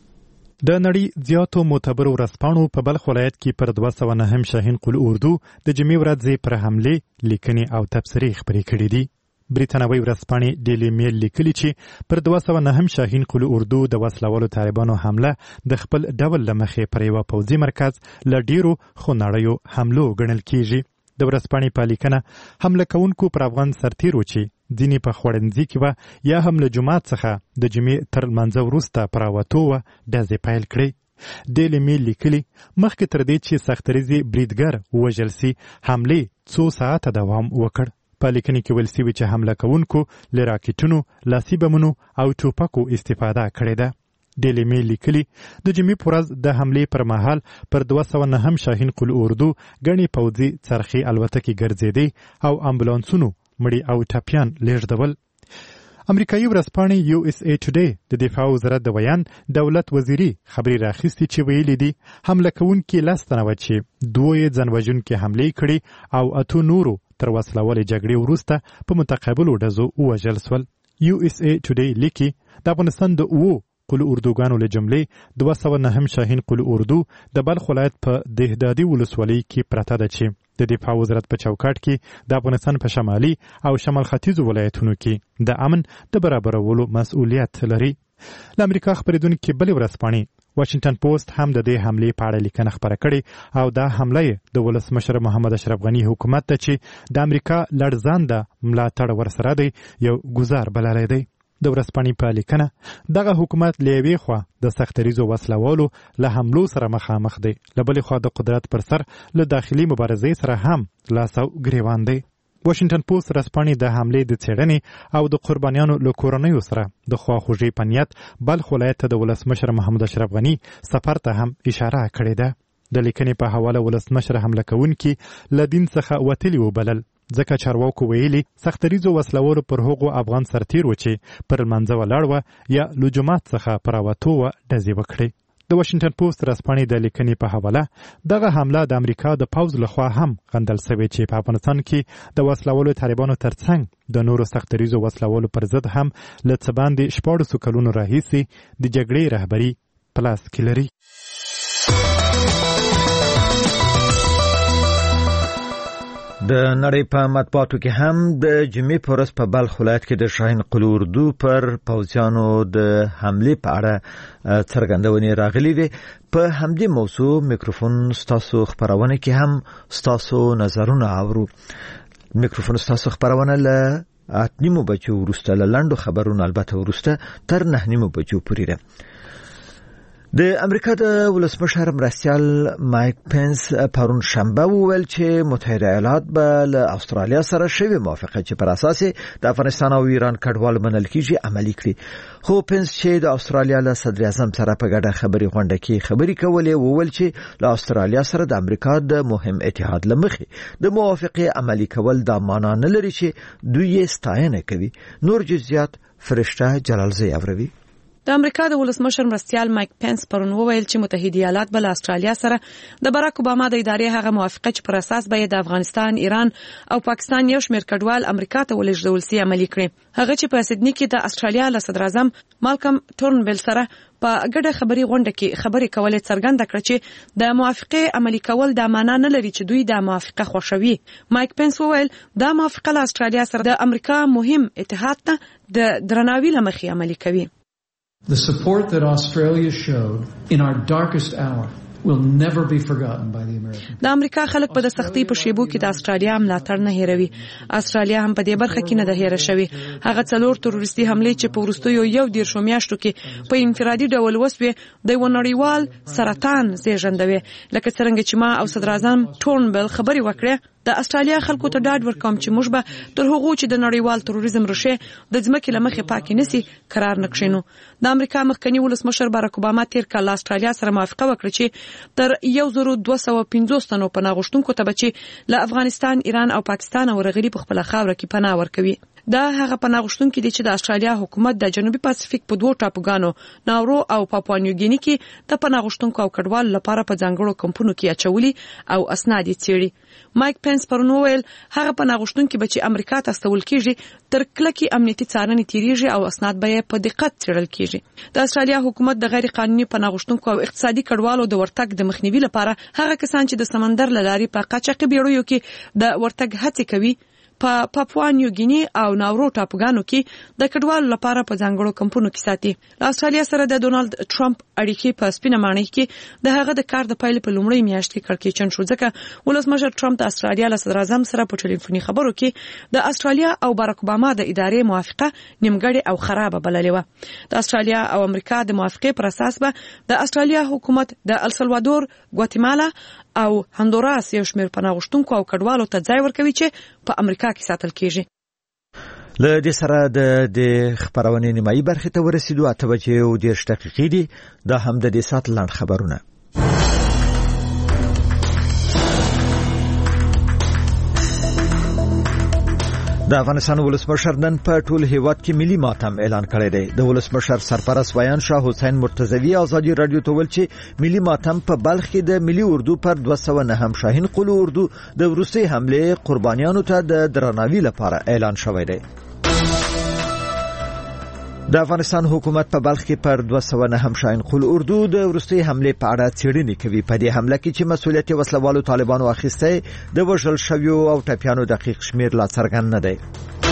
د نړۍ زیاتو معتبرو ورځپاڼو په بلخ ولایت کې پر 209 شاهین قل اردو د جمعې ورځې پر حمله لیکنې او تبصرې خپرې کړې دي. بریتانوي ورځپاڼې ډیلی میل لیکلي چې پر 209 شاهین قل اردو د وسلوالو طالبانو حمله د خپل ډول لمخې پر یو پوځي مرکز ل ډیرو خونړیو حملو ګڼل کیږي. د ورځپاڼې په لیکنه حمله کوونکو پر افغان سرتیرو چې ځینې په خوړنځي کې و یا هم له جماعت څخه د جمعې تر لمانځه وروسته پر راوتو و ډزې پیل کړې. ډیلی میل لیکلي مخکې تر دې چې سختریزي بریدګر ووژل سي حملې څو ساعته دوام وکړ. په لیکنه کې ویل شوي چې حمله کوونکو له راکټونو، لاسي بمونو او ټوپکو استفاده کړې ده. ډیلی میل لیکلي د جمعې په ورځ د حملې پر مهال پر 209 شاهین قل اردو ګڼې پوځي څرخي الوتکې ګرځېدې او امبولانسونو مړي او ټپیان لیږدول. امریکایي ورځپاڼې یو اس ای ټوډے د دفاع وزارت د ویان دولت وزیري خبري راخستي چې ویلي دي حمله کوونکي 10 تنه و چې 2 ځانوژونکي حملې کړي او 8 نورو تر وسلوالې جګړې وروسته په متقابلو ډزو ووژل سول. یو اس ای ټوډے لیکي د افغانستان د قل اردوګانو له جملې 209 شاهین قل اردو د بلخ ولایت په دهدادي ولسوالۍ کې پرته ده چې د دفاع وزارت په چوکاټ کې د افغانستان په شمالي او شمال ختیځو ولایتونو کې د امن د برابرولو مسؤلیت لري. له امریکا خبرېدونکي بلې ورځپاڼې واشنگټن پوسټ هم د دې حملې په اړه لیکنه خپره کړې او دا حمله د ولسمشر محمد اشرف غني حکومت ته چې د امریکا لړزانده ملاتړ ورسره دی یو ګزار بللی دی. د ورځپاڼې په لیکنه دغه حکومت له یوې خوا د سختریزو وسلوالو له حملو سره مخامخ دی، له بلې خوا د قدرت پر سر له داخلي مبارزې سره هم لاس او ګریوان دی. واشنگټن پوسټ ورځپاڼې د حملې د څېړنې او د قربانیانو له کورنیو سره د خواخوږۍ په نیت بلخ ولایت ته د ولسمشر محمد اشرف غني سفر ته هم اشاره کړې ده. د لیکنې په حواله ولسمشر حمله کوونکي له دین څخه وتلي وبلل، ځکه چارواکو ویلي سختریزو وسلوالو پر هغو افغان سرتیرو چې پر لمانځه ولاړ و یا له جومات څخه پر راوتو و ډزې وکړې. د واشنگټن پوسټ ورځپاڼې د لیکنې په حواله دغه حمله د امریکا د پوځ لخوا هم غندل شوې چې په افغانستان کې د وسلوالو طالبانو ترڅنګ د نورو سختریزو وسلوالو پر ضد هم له څه باندې 14 کلونو راهیسې د جګړې رهبري په لاس کې لري. د نړۍ په مطبوعاتو کې هم د جمعې په ورځ په بلخ ولایت کې د شاهین قل اردو پر پوځیانو د حملې په اړه څرګندونې راغلي وي. په همدې موضوع میکروفون ستاسو خبرونه کې هم ستاسو نظرونه اورو. میکروفون ستاسو خبرونه له 8:30 بجو وروسته له لنډو خبرونو البته وروسته تر 9:30 بجو پورې ده. د امریکا د ولسمشر مرستیال مایک پنس پرون شنبه وویل چې متحده ایالات به له استرالیا سره شوې موافقه چې پر اساس د افغانستان او ایران کډوال منل کیږي عملي کړي. خو پنس چې د استرالیا له صدر اعظم سره په ګډه خبري غونډه کې خبري کولې وویل چې له استرالیا سره د امریکا د مهم اتحاد لمخې د موافقه عملي کول دا معنا نه لري چې دوی ستاینه کوي. نور جزئیات فرشته جلالزی اوروي. د امریکا د ولسمشر مرستیال مایک پنس پرون وویل چې متحده ایالات به له استرالیا سره د باراک اوباما د ادارې هغه موافقه چې پر اساس به د افغانستان، ایران او پاکستان یو شمېر کډوال امریکا ته ولېږدول سي عملي کړي. هغه چې په سیدنی کې د استرالیا له صدر اعظم مالکم ټورنبل سره په ګډه خبري غونډه کې خبرې کولې څرګنده کړه چې د موافقه عملي کول دا معنا نه لري چې دوی د موافقه خوښوي. مایک پنس وویل دا موافقه له استرالیا سره د امریکا مهم اتحاد ته د درناوي لمخې عملي کوي. The support that Australia showed in our darkest hour will never be forgotten by the Americans. د امریکا خلک په د سختۍ په شیبو کې د استرالیا ملاتړ نه هېروي. استرالیا هم په دې برخه کې نه ده هېره شوې. هغه 4 تروریستي حملې چې په وروستیو 11 میاشتو کې په انفرادي ډول وسوې د نړیوال سرطان زیږندوي. لکه څنګه چې ما او صدر اعظم ټورنبل خبري وکړه، د استرالیا خلکو ته ډاډ ورکوم چې موږ به تر هغو چې د نړیوال تروریزم ریښې د ځمکې له مخې پاکې نسی قرار نه کښینو. د امریکا مخکنی ولسمشر باراک اوباما تیر کال استرالیا سره موافقه وکړه چې تر 1250 تنو پناه غوښتونکو ته به چې له افغانستان، ایران او پاکستان ورغلي په خپل خاوره کې پناه ورکوي. دا هغه پناه غوښتونکي دي چې د استرالیا حکومت د جنوبي پاسفیک په 2 ټاپوګانو ناورو او پاپوا نیوګینی کې د پناه غوښتونکو او کډوالو لپاره په ځانګړو کمپونو کې اچولي او اسناد یې څېړي. مایک پنس پرون وویل هغه پناه غوښتونکي به چې امریکا ته استول کیږي تر کلکې امنیتي څارنې تیریږي او اسناد به یې په دقت څېړل کیږي. د استرالیا حکومت د غیر قانوني پناه غوښتونکو او اقتصادي کډوالو د ورتګ د مخنیوي لپاره هغه کسان چې د سمندر له لارې په قاچاقي بیړیو کې د ورتګ هڅې کوي په پاپوا نیوګینی او ناورو ټاپوګانو کې د کډوالو لپاره په ځانګړو کمپونو کې ساتي. له استرالیا سره د ډونالد ټرمپ اړیکې په سپینه ماڼۍ کې د هغه د کار د پیل په لومړۍ میاشت کې کړکېچن شو ځکه ولسمشر ټرمپ د استرالیا له صدر اعظم سره په ټلیفوني خبرو کې د استرالیا او باراک اوباما د ادارې موافقه نیمګړې او خرابه بللې و. د استرالیا او امریکا د موافقې پر اساس به د استرالیا حکومت د السلوادور، ګواتیمالا او هندوراس یو شمېر پناه غوښتونکو او کډوالو ته ځای ورکوي چې په امریکا کې ساتل کیږي. له دې سره د خبرونې نیمایي برخې ته ورسېدو. 8:30 دي. دا هم د دې سات لاند خبرونه. د افغانستان ولسمشر نن په ټول هیواد کې ملي ماتم اعلان کړی دی. د ولسمشر سرپرست ویان شاه حسین مرتضوی ازادي رادیو ته ویل چې ملي ماتم په بلخ کې د ملي اردو پر 209 شاهین قلو اردو د وروستي حمله قربانیانو ته د درناوي لپاره اعلان شوی دی. د افغانستان حکومت په بلخ کې پر 209 شاهین قلو اردو د وروستي حمله په اړه څېړنې کوي. په دې حمله کې چې مسؤلیت وسلوالو طالبانو اخیسته د وژل شویو او ټپیانو دقیق شمیر لا څرګند نه دی.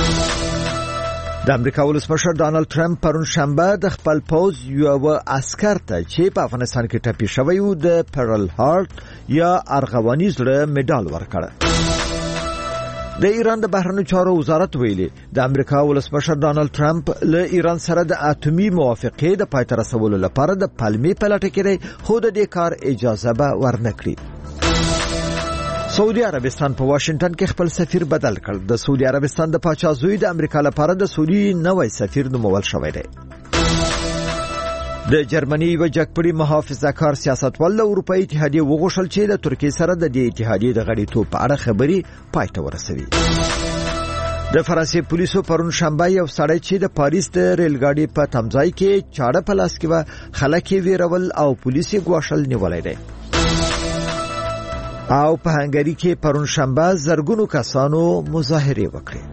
د امریکا ولسمشر ډانلډ ټرمپ پرون شنبه د خپل پوز یو عسكر ته چې په افغانستان کې ټپي شوی و د پرل هارت یا ارغواني زړه میډال ورکړ. د ایران د بهرنیو چارو وزارت ویلي د امریکا ولسمشر ډانلډ ټرمپ له ایران سره د اټومي موافقې د پای ته رسولو لپاره د پالمې په لټه کې دی خو د دې کار اجازه به ورنکړي. سعودي عربستان په واشنگټن کې خپل سفیر بدل کړ. د سعودي عربستان د پاچا زوی د امریکا لپاره د سعودي نوی سفیر نومول شوی دی. د جرمني یو جګپړي محافظه‌کار سیاستوال له اروپאי اتحادیې وغوښتل چې د ترکیې سره د دې اتحادیې د غړیتوب په اړه خبري پای ته ورسوي. د فرانسې پولیسو پرون شنبه یو سړی چې د پاریس د ریلګاډي په تمځای کې چاړه په لاس کې و خلک ویرول او پولیسي ګواښل نیولای دی. او په هنګری کې پرون شنبه زرګونو کسانو مظاهره وکړه.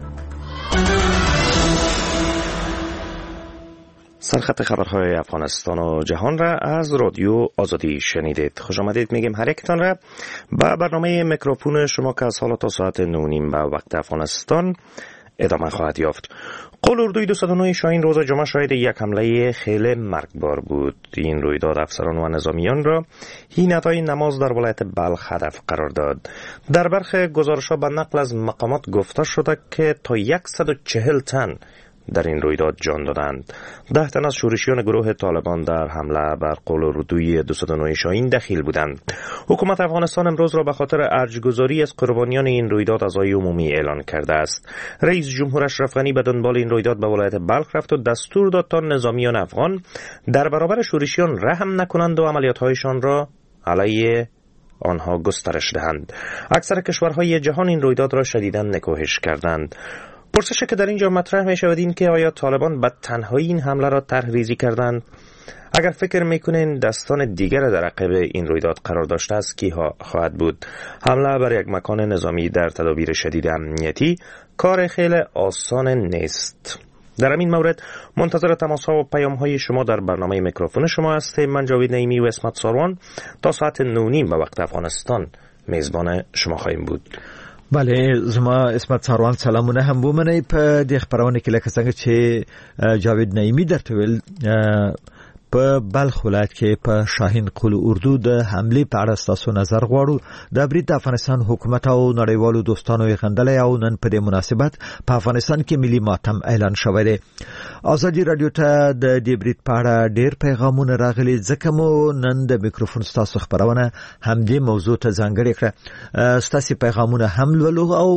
سرخط خبرهای افغانستان و جهان را از رادیو آزادی شنیدید. خوش آمدید میگیم هر یکتان را به برنامه میکروفون شما که از حالا تا ساعت 9:30 به وقت افغانستان ادامه خواهد یافت. قول اردوی 209 شاهین روز جمعه شاهد یک حمله خیلی مرگبار بود. این رویداد افسران و نظامیان را هینت‌های نماز در ولایت بلخ هدف قرار داد. در برخی گزارش‌ها به نقل از مقامات گفته شده که تا 140 تن در این رویداد جان دادند. 10 تن از شورشیان گروه طالبان در حمله بر قول اردوی 209 شاهین دخیل بودند. حکومت افغانستان امروز را به خاطر ارجگذاری از قربانیان این رویداد عزای عمومی اعلان کرده است. رئیس جمهور اشرف غنی به دنبال این رویداد به ولایت بلخ رفت و دستور داد تا نظامیان افغان در برابر شورشیان رحم نکنند و عملیات‌هایشان را علیه آنها گسترش دهند. اکثر کشورهای جهان این رویداد را شدیداً نکوهش کردند. پرسشی که در اینجا مطرح می شود این که آیا طالبان به تنهایی این حمله را طرح‌ریزی کردند؟ اگر فکر میکنین دستان دیگر در عقب این رویداد قرار داشته است کی خواهد بود؟ حمله بر یک مکان نظامی در تدابیر شدید امنیتی کار خیلی آسان نیست. در این مورد منتظر تماس‌ها و پیام‌های شما در برنامه میکروفون شما هستیم. من جاوید نعیمی و اسمت ساروان تا ساعت 9:30 به وقت افغانستان میزبان شما خواهیم بود. بله زما اسمت ساروان سلامونه هم بومنه په د خبرونه کې لکه څنګه چې جاوید نعیمی درته ویل په بلخ ولایت کې په شاهین قلو اردو د حمله په اړه تاسو نظر غواړو. د برید افغانستان حکومت او نړیوالو دوستانو یې غندلې او نن په دې مناسبت په افغانستان کې ملي ماتم اعلان شوی دی. ازادي رادیو ته د دې برید په اړه ډېر پیغامونه راغلي ځکه مو نن د میکروفون تاسو خبرونه هم دې موضوع ته ځانګړې کړه. تاسو پیغامونه هم ولولو او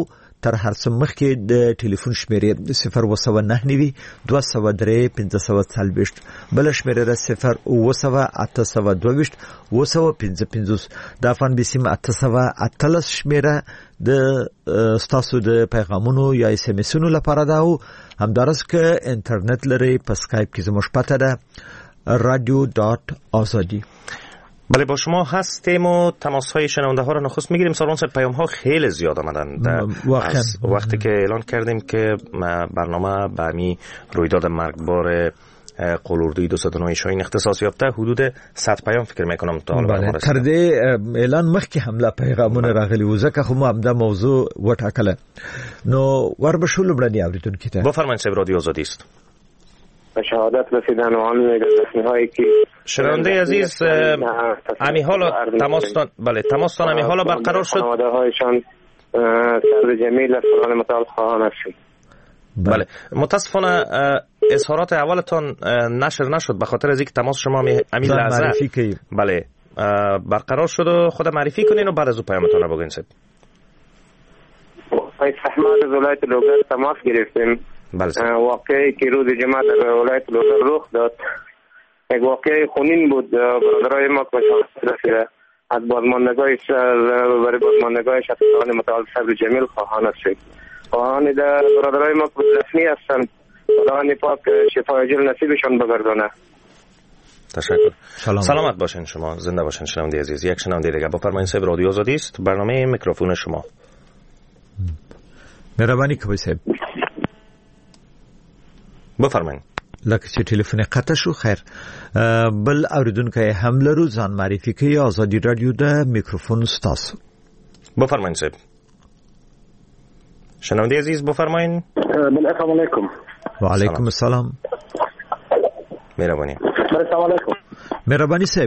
تر هر څه مخکې د ټلیفون شمیرې 090 203 540 بل شمیرې 0 822 د افغان بسیم 813 شمیره د ستاسو د پیغامونو یا اس ام اسونو لپاره دا او همدارس که اینترنت لري په اسکایپ کې زموږ پته ده radio.azadi. بله با شما هستیم و تماس های شنونده ها رو نخست میگیریم. سالون پیام ها خیلی زیاد آمدن از وقتی که اعلان کردیم که برنامه به همی رویداد مرگبار قلوردوی 209 شاهین اختصاص یافته حدود 100 پیام فکر میکنم تا حالا برنامه رسیده. تر دې اعلان مخکې حمله پیغامونه راغلي و ځکه خو مو همدا موضوع وټاکله. نو وربشو لمړنی اوریدونکو ته بفرمایید صاحب رادیو آزادی است. به شهادت رسیدن و آن رسمی‌هایی که شنونده عزیز امی حالا تماستان تماستان امی حالا برقرار شد. خانواده‌هایشان صبر جمیل از سالان متعال خواهان شد. بله متاسفانه اظهارات اولتان نشر نشد به خاطر از اینکه تماس شما امی لحظه بله برقرار شد و خود معرفی کنین و بعد از او پیامتون رو بگین صاحب. احمد از ولایت لوگر تماس گرفتیم. واقعی که روز جمعه در ولایت لوگر رخ داد یک واقعی خونین بود. برادرای ما که رسیده از بازماندگان شخصان متعال صبر جمیل خواهان شد. خواهان در برادرای ما که رسمی هستند خداوند پاک شفای عاجل نصیبشان بگردانه. تشکر. سلامت باشین شما، زنده باشین شنونده عزیز. یک شنونده دیگه بفرمایید صاحب رادیو آزادی است. برنامه میکروفون شما. مهربانی کوي صاحب. بفرمایید. لکه چې ټلیفون قطع شو خیر بل اوریدونکو هم لرو ځان معرفي کوي آزادی رادیو د میکروفون ستاسو. بفرمایید صاحب. شنونده عزیز بفرمایید. السلام علیکم. و علیکم السلام. مهربانی. السلام علیکم. مهربانی صاحب.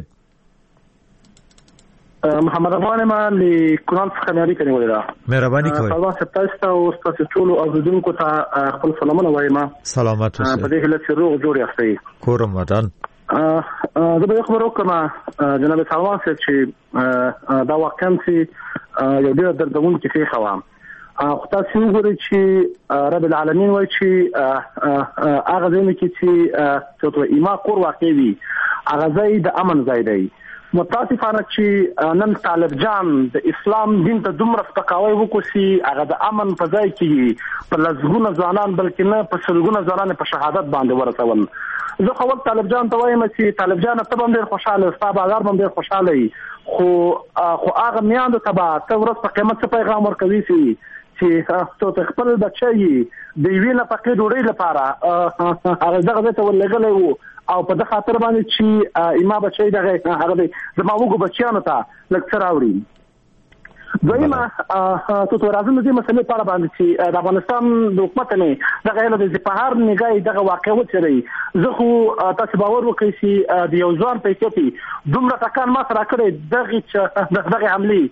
محمد افغان ما لکونال څخه ناری کني ولیدا. مهرباني کوئ. سلام ستاسو او تاسو ټول اوریدونکو ته خپل سلامونه وایم. سلامات اوسئ. په دې هیله چې روغ جوړ یاستئ. کورم ودان. زه به خبرو کوم جناب سلمان چې دا واقعا چې یو ډېر دردونکې پیښه وه. خو تاسو وګورئ چې رب العالمین وایي چې هغه ځایونه کې چې ایما کور واقع وي هغه ځای د امن ځای دی. متاسفانه چې نن طالب جان د اسلام دین ته دومره سپکاوی وکړي هغه د امن په ځای کې په لږونه ځوانان بلکې نه په سلګونه ځوانان په شهادت باندې ورسول. زه خو طالب جان ته وایم چې طالب جان ته هم ډېر خوشاله ستا بازار هم ډېر خوشاله وي خو هغه میاندو ته به ته ورځ په قیمت څه پیغام ورکوي چې ته خپل بچی د یوې نفقې ډوډۍ لپاره هغه دغه ځای ته ورلېږلی و او په دې خاطر باندې چې ایما بچی دغه هغه زما وګو بچیانو ته لږ څه راوړي. دویمه ته راځم دې مسلې په اړه باندې چې د افغانستان د حکومت نه دغه له دې په هر نگاه دغه واقع وڅري. زه خو تاسو باور وکړئ چې د یو ځوان په کې دومره تکان ما سره کړی دغه حملې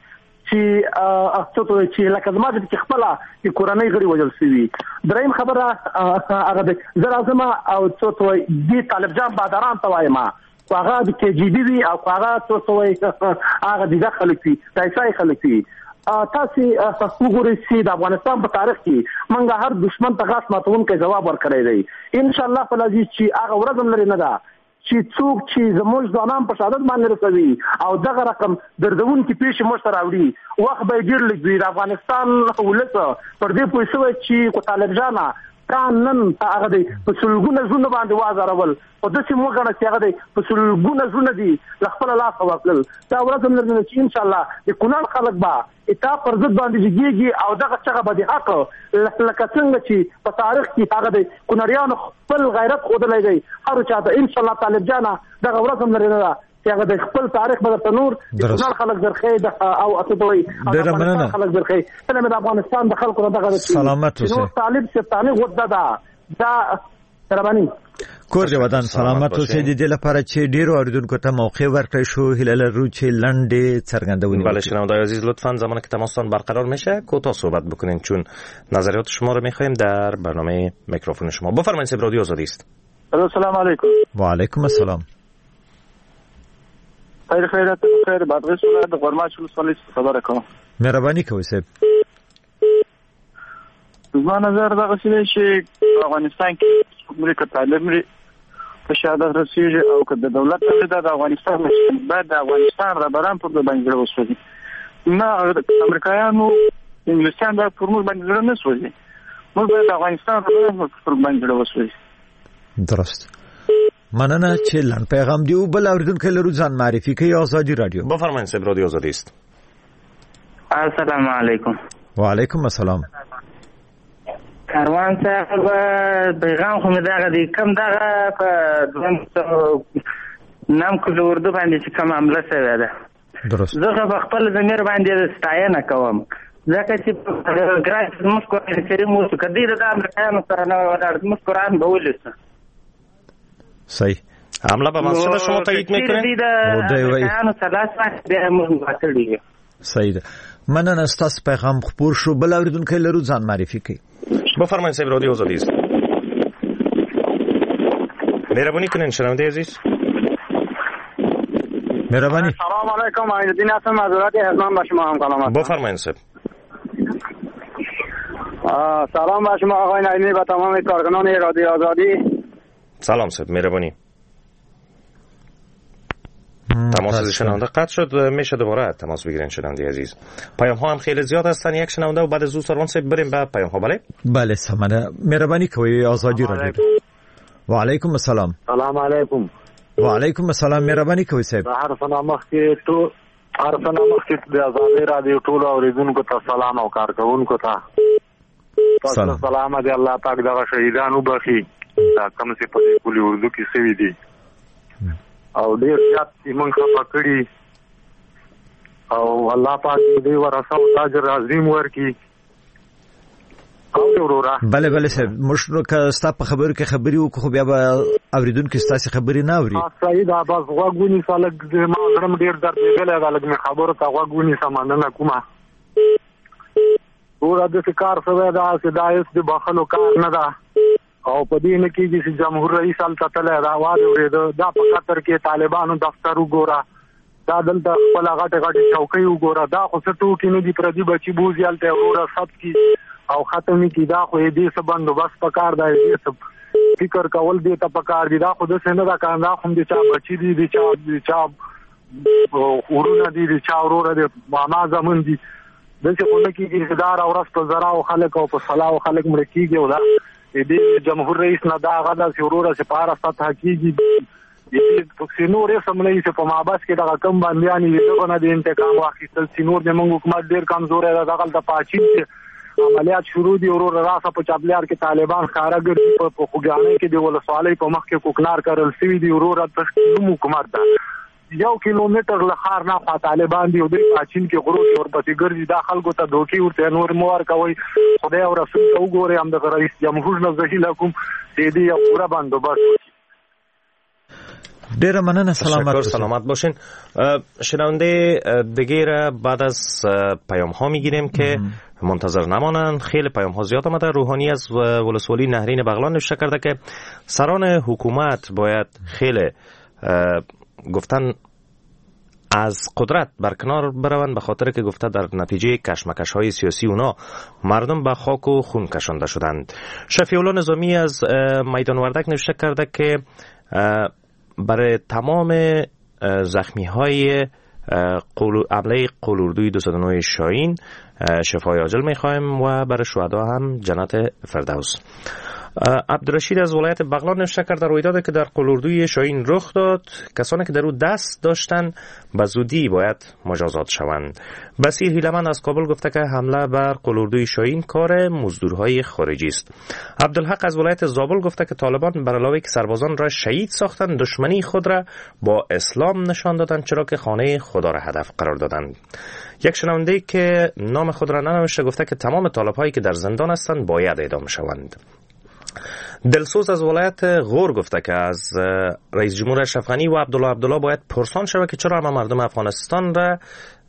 چې لکه زما چې خپل چې کورنۍ غړي وژل شوي. دریم خبره هغه د زه راځم او دې طالب جان بادران ته وایم هغه د کې جی بي وي او هغه هغه د خلک دي دایسای خلک دي. تاسو وګورئ چې د افغانستان په تاریخ کې موږ هر دشمن ته غاښ ماتونکي جواب ورکړی دی. ان شاء الله فلازي چې هغه ورځم لري نه ده چې څوک چې زموږ ځوانان په شهادت باندې رسوي او دغه رقم دردونکې پیښې موږ ته راوړي وخت به یې ډېر لږ وي. د افغانستان ولس پر دې پوه شوی چې کو طالب جانه کان نن هغه دی په سلګونه زونه باندې وازارول او داسې وګڼه چې هغه دی په سلګونه زونه دي له خپل لاسه ورکړل. دا ورځ هم لري چې انشاءالله د کونړ خلک به اتا پر ضد باندې جګیږي او دغه څنګه به د حق لکه څنګه چې په تاریخ کې هغه دی کونړیانو خپل غیرت ښودلی دی هر چا ته انشاءالله طالب جانه دغه ورځ هم لري نه ده چې هغه د خپل تاریخ به درته نور د کونړ خلک درخې او اتوي او خلک درخې کله مې د افغانستان د خلکو دغه سلامت اوسئ. نو طالب ستانه غوډه دا تربانی کور دې ودان سلامت اوسئ. د دې لپاره چې ډیرو اوریدونکو ته موقع ورکړی شو هیله لرو چې لنډه څرګندونی. بله شنونده‌های عزیز لطفاً زمانی که تماستان برقرار میشه کوتاه صحبت بکنین چون نظریات شما رو میخوایم در برنامه میکروفون شما. بفرمایید صاحب رادیو آزادی است. السلام علیکم. و علیکم السلام. خیرات بخیر بادغیس ولایت غرماش ولسوالی خبره کوم. مهرباني کوئ صاحب. زما نظر دغه څه دی چې افغانستان کې څوک مري که طالب مري په شهادت رسېږي او که د دولت د افغانستان باید د افغانستان رهبران پر د باندې زړه وسوځي نه امریکایانو انګلیسیان باید پر موږ باندې زړه نه سوځي موږ باید د افغانستان رهبران پر باندې زړه وسوځي. درست. مننه چې لن پیغام دیو بل اوریدونکو لرو ځان معرفي کوي. آزادی رادیو. بفرمایید صاحب، رادیو آزادی است. السلام علیکم. و علیکم السلام. کاروان صاحب پیغام خو مې دغه دی کم دغه په نام کلو اردو باندې چې کوم حمله شوې ده. درست. زه په خپل ضمیر باندې ستاینه کوم ځکه چې ګران زموږ قرآن کریم اوس کدی د امریکایانو سره نه ولاړ زموږ قرآن به ولسه صحیح. حمله به مسجد شما تایید میکنید؟ امریکایانو سره بیا موږ واتړي. صحیح ده. مننه ستاسو پیغام خپور شو. بل اوریدونکو لرو ځان معرفي کوي. بفرمایید صاحب، رادیو آزادی است. مهربانی کنین شنونده عزیز. مهربانی. سلام علیکم. عیدالدین هستم، معذرت حضرت با شما هم کلام هستم. بفرمایید صاحب. سلام با شما آقای نعیمی و تمام کارکنان رادیو آزادی. سلام صاحب، مهربانی. تماس شنونده قطع شد، میشه دوباره تماس بگیرین شنونده عزیز. پیام ها هم خیلی زیاد هستن. یک شنونده و بعد از او سروان صاحب بریم به پیام ها. بله بله سمانه. مهربانی کوي آزادی رادیو. و علیکم السلام. سلام علیکم. و علیکم السلام. مهربانی کوي صاحب. هر فنامخ کې تو هر فنامخ کې د آزادی رادیو ټول اوریدونکو ته سلام او کارکونکو ته سلام. سلام دی. الله پاک دغه شهیدانو بخي دا کوم څه په کلی اردو کې سوي دي او ډیر زیات ایمن خپل کړي او الله پاک دې ورسو تاج عظیم ورکی او ورورا. بله بله صاحب، مشرو که ستا په خبرو کې خبري وکړو خو بیا به اوریدونکو ستاسو خبري نه اوري. صحیح ده. بس غوږونی سالک ما درم ډیر درد دیګل دا لګ مې خبرو ته غوږونی سمانه کومه ورته د کار سره دا چې دایس د بخلو کار نه ده او په دې نه کې چې جمهور رئیس التتل راوړ ورېده دا په خطر کې طالبانو دفتر وګوره دا دلته خپل غټه غټه چوکۍ وګوره دا خو څه ټوکی نه دی پردي بچي بوزیال ته وروره سب کی او ختمي کی دا خو دې څه بندوبست پکار دی دې څه فکر کول دې ته پکار دی دا خو د سند دا کاندا خو دې چا بچي دي چا ورونه دي چا وروره دې ماما زمون دي دغه خو نه کیږي اداره او رس په زرا او خلک او په صلاح او خلک مړ کیږي او دا دې جمهور رئیس نه دا غدا سیورو سپاره سطح کیږي دې فکسینور یې سملې چې په مابس کې دا کم باندې دغه نه د انتقام واخیستل سینور د موږ حکومت ډیر کمزور دی دغه د پاچین عملیات شروع دي او راسه په چابلیار کې طالبان خارګر په خوګانې کې د ولسوالۍ په مخ کې کوکنار کړل سوي دي او تشکیل حکومت ده 1 کیلومتر لخر نه خوا طالبان دی او د پاچین کې غرو اور پسې ګرځي دا خلکو ته دوکي ورته نور مور کوي خدای او رسول ته وګوري هم د رئیس جمهور نه ځهیل حکومت دې یو پورا بندوبست. ډیر مننه. سلامت باشین. شنونده دیگه را بعد از پیام ها میگیریم که منتظر نمانند. خیلی پیام ها زیاد آمده. روحانی از ولسوالی نهرین بغلان نوشته کرده که سران حکومت باید خیلی گفتن از قدرت برکنار بروند، به خاطر که گفته در نتیجه کشمکش های سیاسی اونا مردم به خاک و خون کشانده شدند. شفیع الله نظامی از میدان وردک نوشته کرده که برای تمام زخمی های حمله قلوردوی 209 شاهین شفای عاجل میخوایم و برای شهدا هم جنت فردوس. عبدالرشید از ولایت بغلان نوشته کرده رویدادی که در قلوردوی شاهین رخ داد کسانی که در او دست داشتن به زودی باید مجازات شوند. بصیر هیلمن از کابل گفته که حمله بر قلوردوی شاهین کار مزدورهای خارجی است. عبدالحق از ولایت زابل گفته که طالبان بر علاوه که سربازان را شهید ساختند دشمنی خود را با اسلام نشان دادند چرا که خانه خدا را هدف قرار دادند. یک شنونده که نام خود را ننوشته گفته که تمام طالب‌هایی که در زندان هستند باید اعدام شوند. دلسوز از ولایت غور گفته که از رئیس جمهور اشرف غنی و عبدالله باید پرسان شود که چرا مردم افغانستان را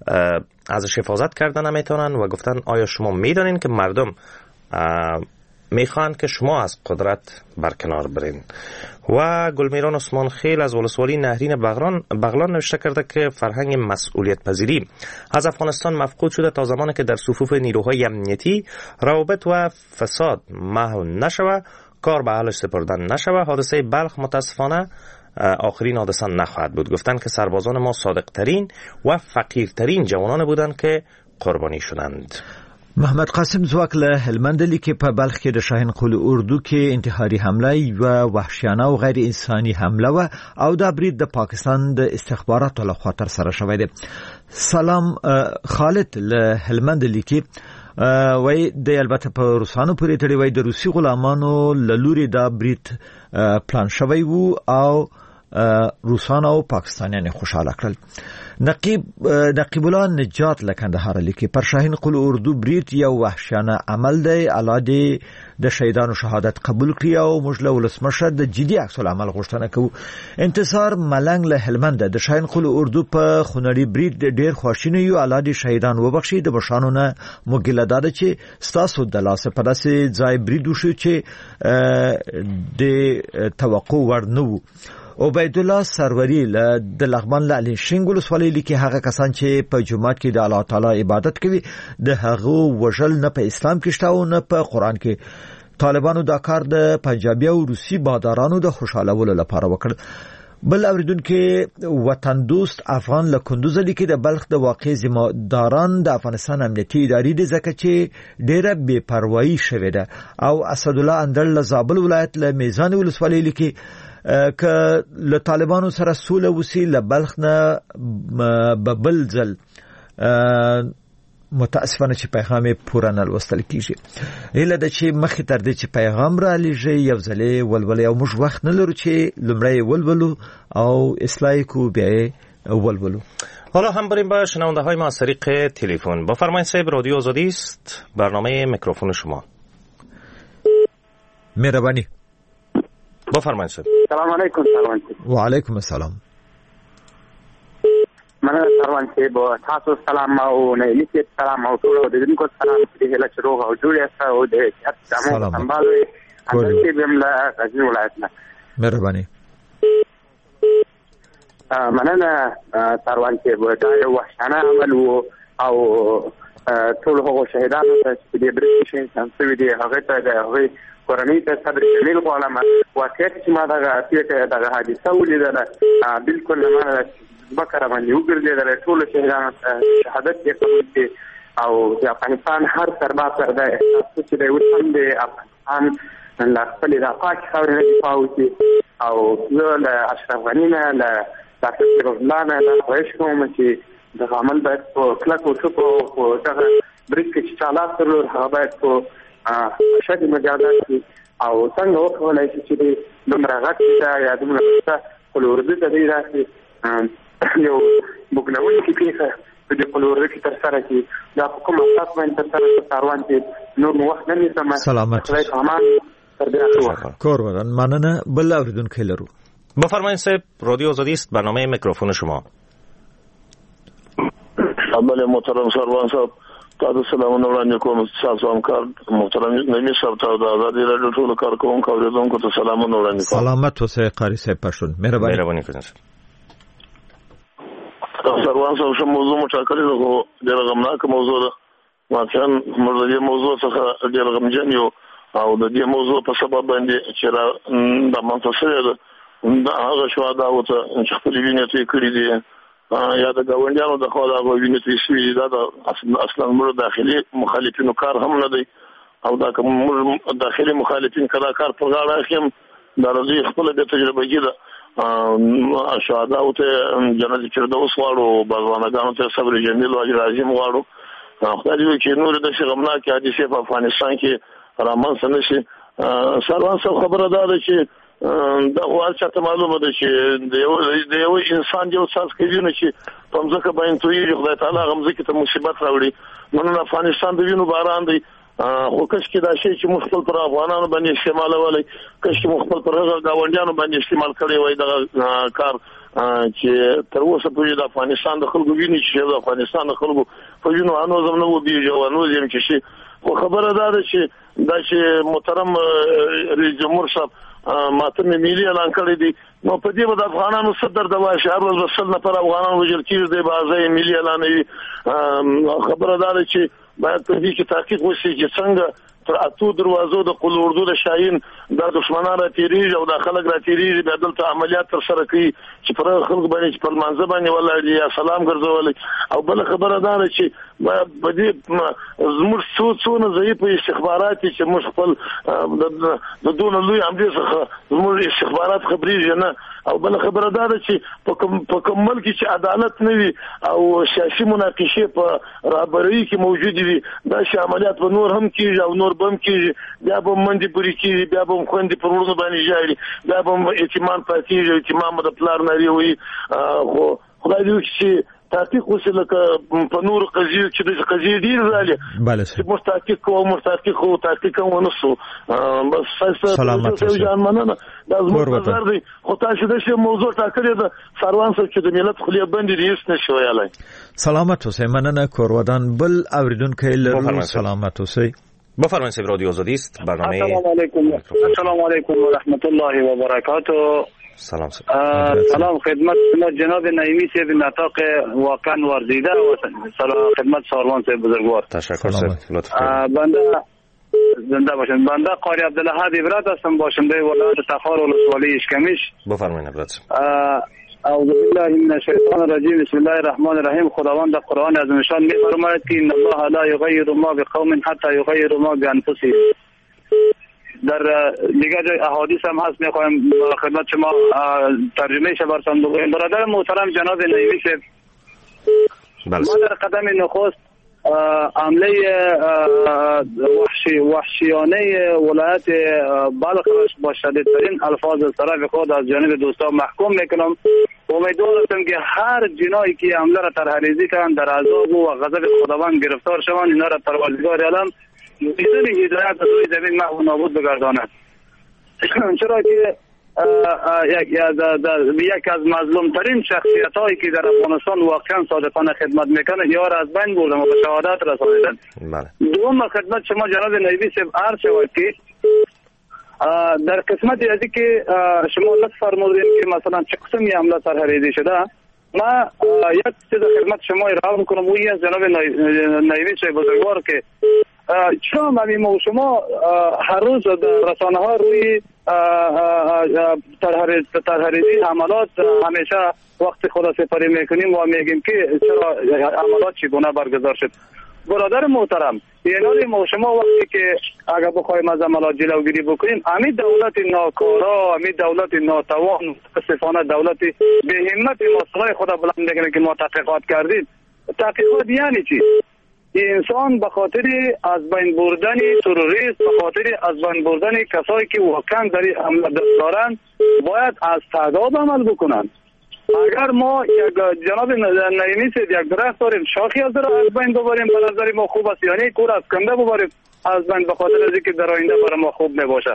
ازش حفاظت کردن نمیتونن و گفتن آیا شما میدانین که مردم میخوان که شما از قدرت برکنار برین. و گلمیران عثمان خیل از ولسوالی نهرین بغلان نوشته کرده که فرهنگ مسئولیت پذیری از افغانستان مفقود شده تا زمانی که در صفوف نیروهای امنیتی روابط و فساد محو نشوه، کار به حالش سپردن نشوه. حادثه بلخ متاسفانه آخرین حادثه نخواهد بود. گفتن که سربازان ما صادقترین و فقیرترین جوانان بودند که قربانی شدند. محمد قاسم زواک له هلمند لیکي په بلخ کې د شاهین قول اردو کې انتحاري حمله و وحشیانه او غیر انساني حمله و او دا برید د پاکستان د استخباراتو لخوا تر سره شوی دی. سلام خالد له هلمند لیکي وای د البته په روسانو پورې تړي وای د روسي غلامانو لوري دا برید پلان شوی وو او روسان او پاکستانیان خوشاله کړل. نقیب الله نجات لکندهار لیکي پر شاهین قول اردو برید یو وحشیانه عمل دی، الاده د شهیدانو شهادت قبول کړي او موږ له ولسمشر د جدي عکس العمل غوښتنه کوو. انتصار ملنګ له هلمند د شاهین قول اردو په خونړي برید ډیر خواشینی یو، الاده شهیدان وبخښي. د بشانو نه موګله داده چې ستاسو د لاس په داسې ځای برید وشو چې د توقع ور نه وو. عبید الله سروری د لغمان له علي شنګول سوالي لیکي هغه کسان چې په جمعات کې د الله تعالی عبادت کوي د هغه وجل نه په اسلام کې شته او نه په قران کې. طالبانو دا کار د پنجابي او روسي بادارانو د خوشالولو لپاره وکړ. بل اوریدونکو وطن دوست افغان له کندوز لیکي د بلخ د واقع ذمہداران د افغانستان امنیتي ادارې د ځکه چې ډیره بے پروايي شوې ده. او اسد الله اندړ له زابل ولایت له میزان ولسوالۍ لیکي که له طالبانو سره سوله وسی له بلخ نه ببل ځل متاسفانه چې پیغام پوره نه لوستل کیږي. اله د چې مخې تر دې چې پیغام را لېږي یو ځلې ولولې او موږ وخت نه لرو چې لمړی ولولو او اصلاح کو بیا ولولو. حالا هم بریم با شنونده های ما از طریق تلفن. بفرمایید صاحب، رادیو آزادی است، برنامه میکروفون شما. مهربانی. بفرمایید صاحب. سلام علیکم. و علیکم السلام. مننه سروان چې با تاسو سلام او نه لیکي سلام او ټول د دې کو سلام چې هله چروغ او جوړه سره او د تاسو سمبالوي اته بملا غزنی ولایت نه. مهرباني. مننه سروان چې با دا یو وحشانه عمل او ټول هغه شهیدانو چې د برټیش سمسوي دي هغه ته د هغه قرآنی ته صبر جمیل غواړم. واقعیت چې ما دغه حادثه ولیدله بالکل ما بکر باندې وګرځېدل. ټول شهیدانو شهادت یې قبول کړي او د افغانستان هر سرباز سره د احساس چې د وطن د افغانستان له خپلې د پاک خاورې نه دفاع وکړي. او زه له اشرف غني نه له ډاکټر شریف الله نه خواهش کوم چې دغه عمل باید په کلکو ټکو په دغه برید کې چې چالاک درلود هغه باید په شد مجازات او څنګه وکولای شي چې دومره غټه یا دومره څه قلورده ته دی راځي یو بګناوي کې پیښه په دې قلورده کې تر سره کې دا کوم اساس باندې تر سره کاروان کې نور وخت نه نیسم. سلامت کور ودان. مننه. بل اوریدونکو لرو. بفرمایید صاحب، رادیو آزادی است، برنامه میکروفون شما. بله محترم سروان صاحب، تاسو سلامونه وړاندې کوم. تاسو همکار محترم نبی صاحب ته د آزادي رادیو ټول کارکونکو اوریدونکو ته سلامونه وړاندې کوم. سلامت اوسئ قاری صاحب پښتون. مهرباني کړئ. سروان صاحب شو موضوع مټاکلې ده، ډېر غمناک موضوع ده. واقعا موږ د دې موضوع څخه ډېر غمجن یو او د دې موضوع په سبب باندې چې د منتصر ده دا هغه شو دا وته چې خپل وینې ته کړی دي یا د ګاونډیانو د خوا دا وینې ته شوی دا اصلا موږ داخلي مخالفینو کار هم نه دی او دا کوم داخلي مخالفین کله کار په غاړه اخیم دا رضی خپل د تجربه کې دا شهدا او ته جنت فردوس واړو بازوانګانو ته صبر جمیل او اجر عظیم واړو. خدای دې چې نور د شغمناک حادثه په افغانستان کې رامن سنشي. سروان صاحب خبره ده چې دا ورته معلومه ده چې د یو انسان یو څاڅ کوي نه چې په ځکه باندې توي خدای تعالی غمزه کې ته مصیبت راوړي. نن افغانستان د وینو باران دی خو کله چې دا شی چې مخبل پر افغانانو باندې استعمالولای کله چې مخبل پر غاونډیانو باندې استعمال کړي وای دا کار چې تر اوسه پورې د افغانستان د خلکو ویني چې د افغانستان د خلکو په وینو انو زمنه و دی جو انو زم چې شي خو خبره ده چې محترم رئیس جمهور صاحب ماتم ملي اعلان کړی دی نو په دې د افغانانو صدر د شهر وسل نه پر افغانانو وجل کیږي د بازي ملي اعلان خبره ده چې باید په دې کې تحقیق وشي چې څنګه تر اتو دروازو د قل اردو د شاهین د دشمنانو تیریږي او د خلک را تیریږي د دلته عملیات تر سره کوي چې پر خلک باندې پر منځ باندې ولادي یا سلام ګرځول او بل خبره ده چې په دې زموږ څونه ضعیف استخبارات چې موږ خپل د دون لوی عملي څخه زموږ استخبارات خبريږي نه او بل خبره ده چې په کوم ملک چې عدالت نه وي او سیاسي مناقشه په رهبرۍ کې موجود وي دا عملیات په نور هم کیږي او نور بم کیږي بیا به منډي پوری کیږي بیا به خوندې پرونه باندې جاري بیا به اعتماد پاتېږي اعتماد د پلار نری وي خو خدای دې چې تحقیق وسله په نور قضیه چې د قضیه ډیر راځي چې مستحقق او تحقیق ونسو بس سلامت جان مننه دا زموږ نظر دی خو تاسو د شی موضوع ټاکلې ده سروان څه چې د ملت خلیه باندې دې هیڅ نشو ویلای سلامت اوسئ مننه کورودان بل اوریدونکو له سلامت اوسئ بفرمایید سید رادیو آزادی است برنامه السلام علیکم و رحمت الله و برکاته. سلام خدمت شما جناب نعیمی صاحب نطاق واقعا ورزیده و سلام خدمت ساروان صاحب بزرگوار. تشکر سید. بنده زنده باشند. بنده قاری عبدالحد ابراد هستم باشنده ولایت تخار ولسوالی اشکمیش. بفرمایید ابراد. اعوذ بالله من الشیطان الرجیم بسم الله الرحمن الرحیم. خداوند در قرآن عظیم شان می‌فرماید که ان الله لا یغیر ما بقوم حتی یغیروا ما بانفسهم. در دیگر جای احادیث هم هست میخوایم خدمت شما ترجمه ش برسان بگویم. برادر محترم جناب نعیمی صاحب ما در قدم نخست عمله وحشیانه ولایت بلخ با شدیدترین الفاظ صرف خود از جانب دوستان محکوم میکنم. امیدوار هستم که هر جنایی که عمله را طرحریزی کنند در عذاب و غضب خداوند گرفتار شوند اینا را پروردگار عالم بدون هدایت از روی زمین محو نابود بگرداند. چرا که یک از مظلوم ترین شخصیت هایی که در افغانستان واقعا صادقانه خدمت میکنه یا را از بین بردم و به شهادت رسانیدن. دوم خدمت شما جناب نعیمی صاحب عرض شود که در قسمت ازی که شما لطف فرمودین که مثلا چه قسمی عمله سرحریزی شده ما یک چیز خدمت شما ارائه میکنم و این از جناب نعیمی صاحب بزرگوار که چرا ما و شما هر روز در رسانه ها روی طرحریزی حملات همیشه وقت خدا سپری میکنیم و میگیم که چرا حملات چگونه برگزار شد. برادر محترم اینال ما شما وقتی که اگر بخوایم از عملات جلوگیری بکنیم امی دولت ناکارا امی دولت ناتوان متاسفانه دولت به همت ما صدای خدا بلند میکنه که ما تحقیقات کردیم. تحقیقات یعنی چی؟ انسان به خاطر از بین بردن تروریست به خاطر از بین بردن کسایی که واقعا در این حمله دست دارند باید از تعداد عمل بکنند. اگر ما جناب نعیمی صاحب یک درخت داریم شاخی از بین ببریم به نظر ما خوب است یعنی کور از کنده ببریم از بین به خاطر از اینکه در آینده برای ما خوب میباشه.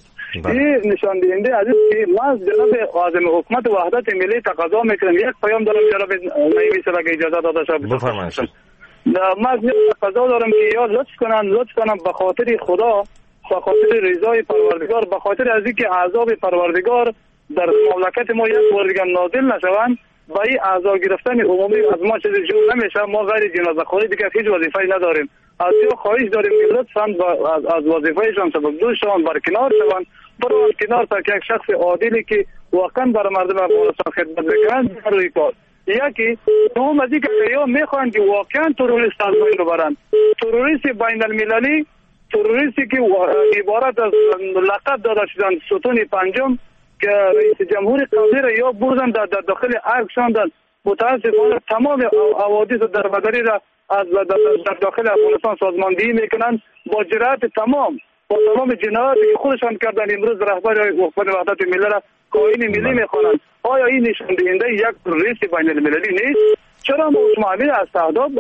این نشان دهنده از که ما از جناب عازم حکومت وحدت ملی تقاضا میکنیم. یک پیام دارم جناب نعیمی صاحب اگه اجازه داده شد بفرمایید. ما تقاضا دارم که یا لطف کنن به خاطر خدا به خاطر رضای پروردگار به خاطر از اینکه عذاب پروردگار در مملکت ما یک بار دیگر نازل نشوند با این اعضا گرفتن عمومی از ما چیزی جور نمیشه. ما غیر جنازه خوری دیگه هیچ وظیفه‌ای نداریم. از یا خواهش داریم که لطفاً از وظیفه‌شان سبکدوشان برکنار شوند برای کنار تا که یک شخص عادلی که واقعا برای مردم افغانستان خدمت میکنند روی کار. یکی دوم از اینکه یا میخوان که واقعا تروریست از بین ببرند. تروریست بین المللی تروریستی که عبارت از لقب داده شدن ستون پنجم که رئیس جمهور قبلی را یا بردن در داخل ارگ شاندن. متاسفانه تمام حوادث دربدری را از در داخل افغانستان سازماندهی میکنند با جرأت تمام با تمام جنایاتی که خودشان کردن. امروز رهبر حکومت وحدت ملی را خائن ملی میخوانند. آیا این نشان دهنده یک تروریست بین المللی نیست؟ چرا ما امیر از تعداد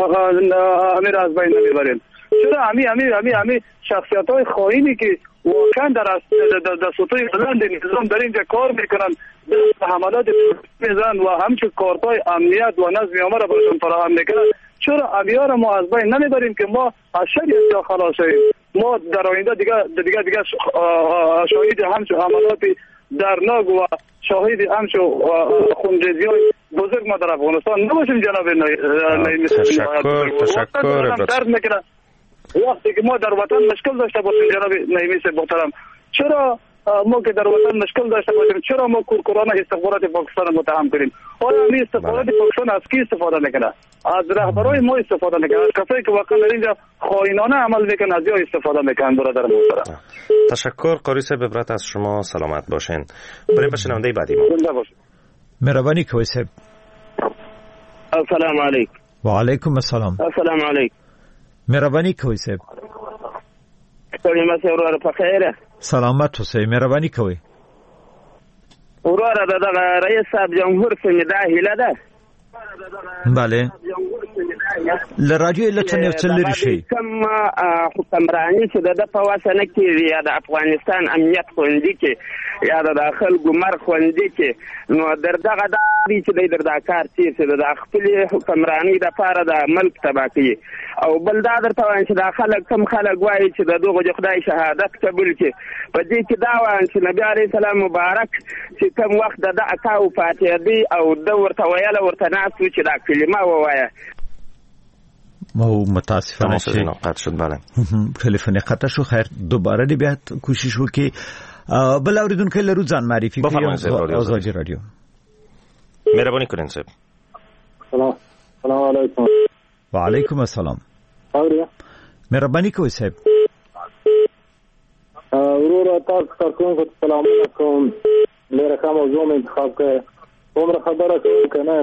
امیر از بین نمیبریم؟ چرا امی شخصیت های خائنی که واقعا در سطوح بلند نظام در اینجا کار میکنن دست حملات میزن و همچون کارتای امنیت و نظم عامه را برشان فراهم میکنن چرا ابیار ما از بین نمیبریم که ما از شر اینجا خلاص شویم؟ ما در آینده دیگه شاهد همچو حملات درناک و شاهد همچو خونریزی‌های بزرگ ما در افغانستان نباشیم جناب نعیمی. تشکر. درد میکنه وقتی که ما در وطن مشکل داشته باشیم جناب نعیمی محترم، چرا ما که در وطن مشکل داشته باشیم چرا ما کورکورانه استخبارات پاکستان متهم کنیم؟ آیا این استخبارات پاکستان از کی استفاده میکنه؟ از رهبرای ما استفاده میکنه، از کسایی که واقعا در اینجا خائنانه عمل میکنن از یا استفاده میکنن. برادر محترم تشکر. قاری صاحب عبرت از شما، سلامت باشین. بریم به شنونده بعدی ما. مهربانی کوی صاحب. السلام علیکم. و علیکم السلام. السلام علیکم. مهربانی کوی صاحب. ستړي مې ورور په خیره. سلامت اوسئ. مهرباني کوئ. ورور دغه رئیس صاحب جمهور څنګه دا هیله ده؟ بله. لراجو علتونه یو څه لري شي. کوم حکمرانی چې د په واسنه کې یا د افغانستان امنیت خوندي کې یا د خلکو مر خوندي کې نو دغه د دې چې د کار چې د خپل حکمرانی د پاره د ملک تباہ کوي او بل دا درته وایم چې د خلک کم خلک وایي چې د دغه خدای شهادت قبول کړي په دې کې دا وایم چې نبی عليه السلام مبارک چې کوم وخت د اکاو فاتحه دی او د ورته ویله ورته ناس چې دا کلمه ووایه مو متاسفانه چې قطع شد. بله تلیفون قطع شو. خیر دوباره دی بیا کوشش وکي. بل اوریدونکو لرو ځان معرفي کړئ. آزادی رادیو. مهرباني کړئ صاحب. سلام علیکم. وعلیکم السلام. اوریا مهرباني کوئ صاحب. ورور تاسو کوم سلام علیکم. میرا کوم موضوع انتخاب کړئ. عمر خبره کوي کنه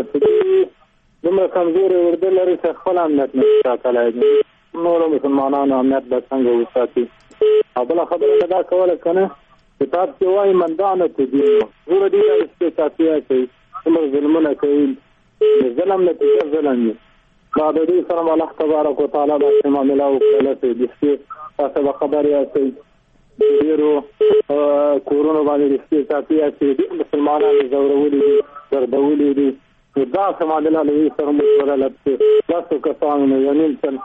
دومره کمزوري ورده لري چې خپل امنیت نه ساتلی دي، نورو مسلمانانو امنیت به څنګه وساتي؟ او بله خبره دا کوله که نه کتاب کې وایي مندانه تدین زوره دي دا استعصافیه کوي، دومره ظلمونه کوي، د ظلم نتیجه ظلم وي. دا د دې سره الله تبارک وتعالی باندې معامله وکړله چې د شپې تاسو به خبر یاستئ ډېرو کورونو باندې د استعصافیه کوي، ډېر مسلمانانو ځورولي دي، دردولي دي. دا سمادله لوي سره مشوره لته تاسو کسانو یو نیم سن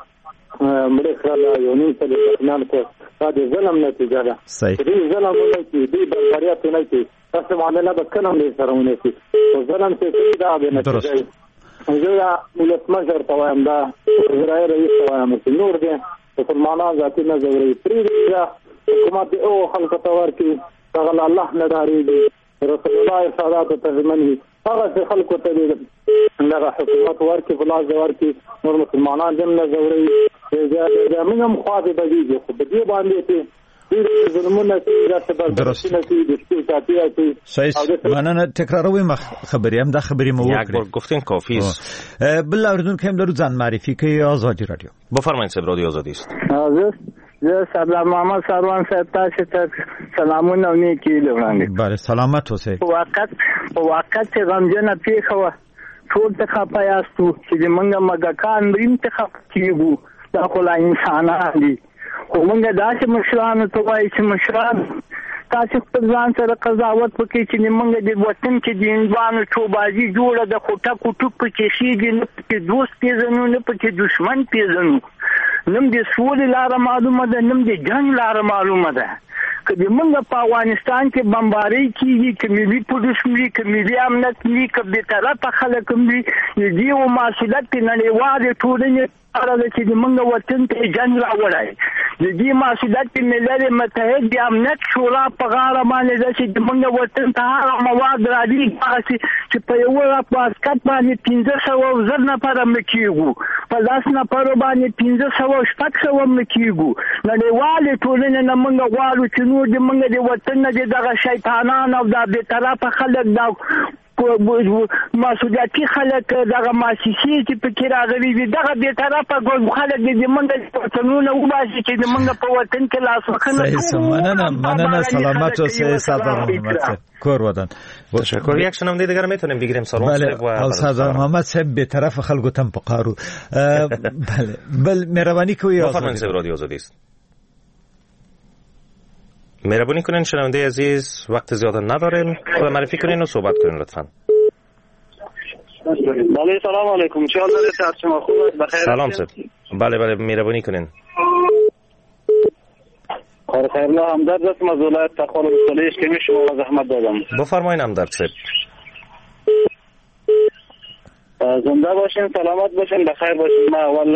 مړ کړل یو نیم سن نن کو دا د ظلم نتیجه ده. دې ظلم نه کی دې بربریت نه کی تاسو مادله به کلم دې سره ونه کی ظلم څه دا به نتیجه زه ملت مجر توایم دا زراعي رئیس توایم چې نور دې مسلمانان ذاتي نه زوري پری دې حکومت او خلک تور کی تغل الله نه داري رسول الله صادات تزمنه هغه خلکو ته دغه حکومت ورکړي فلاس ورکړي نور مسلمانان دم نه زوري دا موږ هم خواږه بږي خو په دې باندې چې دې ظلمونه چې راته برداشت نه کوي د شپې ساتي کوي. صحیح مننه. تکراروي خبرې هم دا خبرې مو وکړې. یک بار گفتین کافی است. بل اوریدونکو هم لرو ځان معرفي کوي. آزادی رادیو. بفرمایید صاحب. رادیو آزادی است. زه سردار محمد سروان صاحب تاسو ته سلامونه او نیکی لرم. بله سلامت اوسئ. وقت چې غمجنه پیښه وه ټول ته خفه یاستو چې موږ مګکان بریم ته خفه کېږو، دا خو لا انسانان دي. خو موږ داسې مشرانو ته وایو چې مشران تاسو خپل ځان سره قضاوت وکړئ چې موږ د وطن کې د هندوانو چوبازي جوړه د خوټه کوټو پکې ښېږي، نه پکې دوست پېژنو نه پکې دشمن پېژنو، نم د سولې لاره معلومه ده نم د جنګ لاره معلومه ده. که د موږ په افغانستان کې بمبارۍ کېږي، که ملي پولیس وي، که ملي امنیت وي، که بېطرفه خلک هم وي، د دې یو مسؤلیت د نړیوالې ټولنې لپاره ده چې د موږ وطن ته جنګ راوړی. د دې مسؤلیت د ملل متحد د امنیت شورا په غاړه باندې ده چې د موږ وطن ته هغه مواد رالیږي هغسې چې په یوه واسکټ باندې 500 زر نفره مړه کېږو، په 10 نفرو باندې 500 شپږ سوه مړه کېږو. نړیوالې ټولنې نه موږ غواړو چې نور د موږ د وطن نه دغه شیطانان او دا بېطرفه خلک دا مسؤلیتي خلک دغه مؤسسې چې پکې راغلي دي دغه بېطرفه خلک د موږ وطنونه وباسي چې د موږ په وطن کې لاسوهنه. مننه. سلامت اوسئ سردار محمد صاحب. کور ودان. تشکر. یک شنونده دیگر میتونیم بگیریم سروان صاحب و سردار محمد صاحب بېطرف خلکو تم پقارو. بله بل مهربانی کوی. بفرمایید صاحب. رادیو آزادی است. مهربانی کنین شنونده عزیز، وقت زیاد نداریم، خود معرفی کنین و صحبت کنین لطفاً. بله سلام علیکم. چه حال دارید؟ شما خوب بخیر؟ سلام صاحب. بله مهربانی کنین. کار خیر الله همدرد هستم از ولایت تخار مصالح که شما زحمت دادم. بفرمایید همدرد صاحب. زنده باشین، سلامت باشین، بخیر باشین. ما اول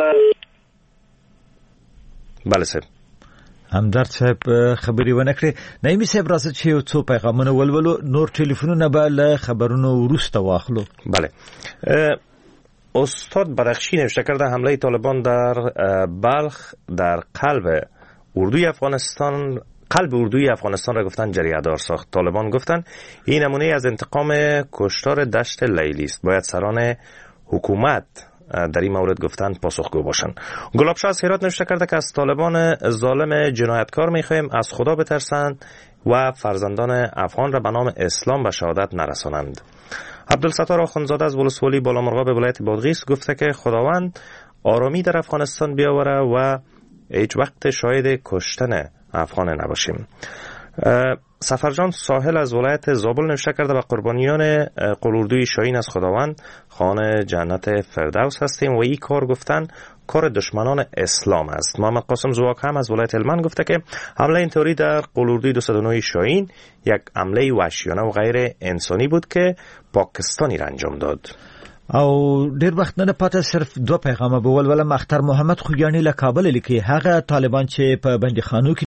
بله صاحب. همدرد صاحب خبري ونکړي. نایمي صاحب راځي چې یو څو پیغامونه ولولو، نور ټلیفونونه به له خبرونو وروسته واخلو. بله. استاد بدخشی نوشته کرده حمله طالبان در بلخ در قلب اردوی افغانستان را گفتن جریه‌دار ساخت. طالبان گفتن این نمونه از انتقام کشتار دشت لیلی است. باید سران حکومت در این مورد گفتن پاسخگو باشند. گلابشاه از هرات نوشته کرده که از طالبان ظالم جنایتکار می‌خواهیم از خدا بترسند و فرزندان افغان را به نام اسلام به شهادت نرسانند. عبدالستار آخوندزاده از ولسوالی بالامرغاب ولایت بادغیس گفته که خداوند آرامی در افغانستان بیاوره و هیچ وقت شاهد کشتن افغان نباشیم. سفرجان ساحل از ولایت زابل نوشته کرده و قربانیان قلوردوی شاهین از خداوند خانه جنت فردوس هستیم و این کار گفتن کار دشمنان اسلام است. محمد قاسم زواک هم از ولایت هلمند گفته که حمله اینطوری در قلوردوی 209 شاهین یک حمله وحشیانه و غیر انسانی بود که پاکستانی را انجام داد. او ډیر وخت نه پاتې صرف دوه پیغامه به ولولم. اختر محمد خوګیانی له کابل لیکي هغه طالبان چې په بندیخانو کې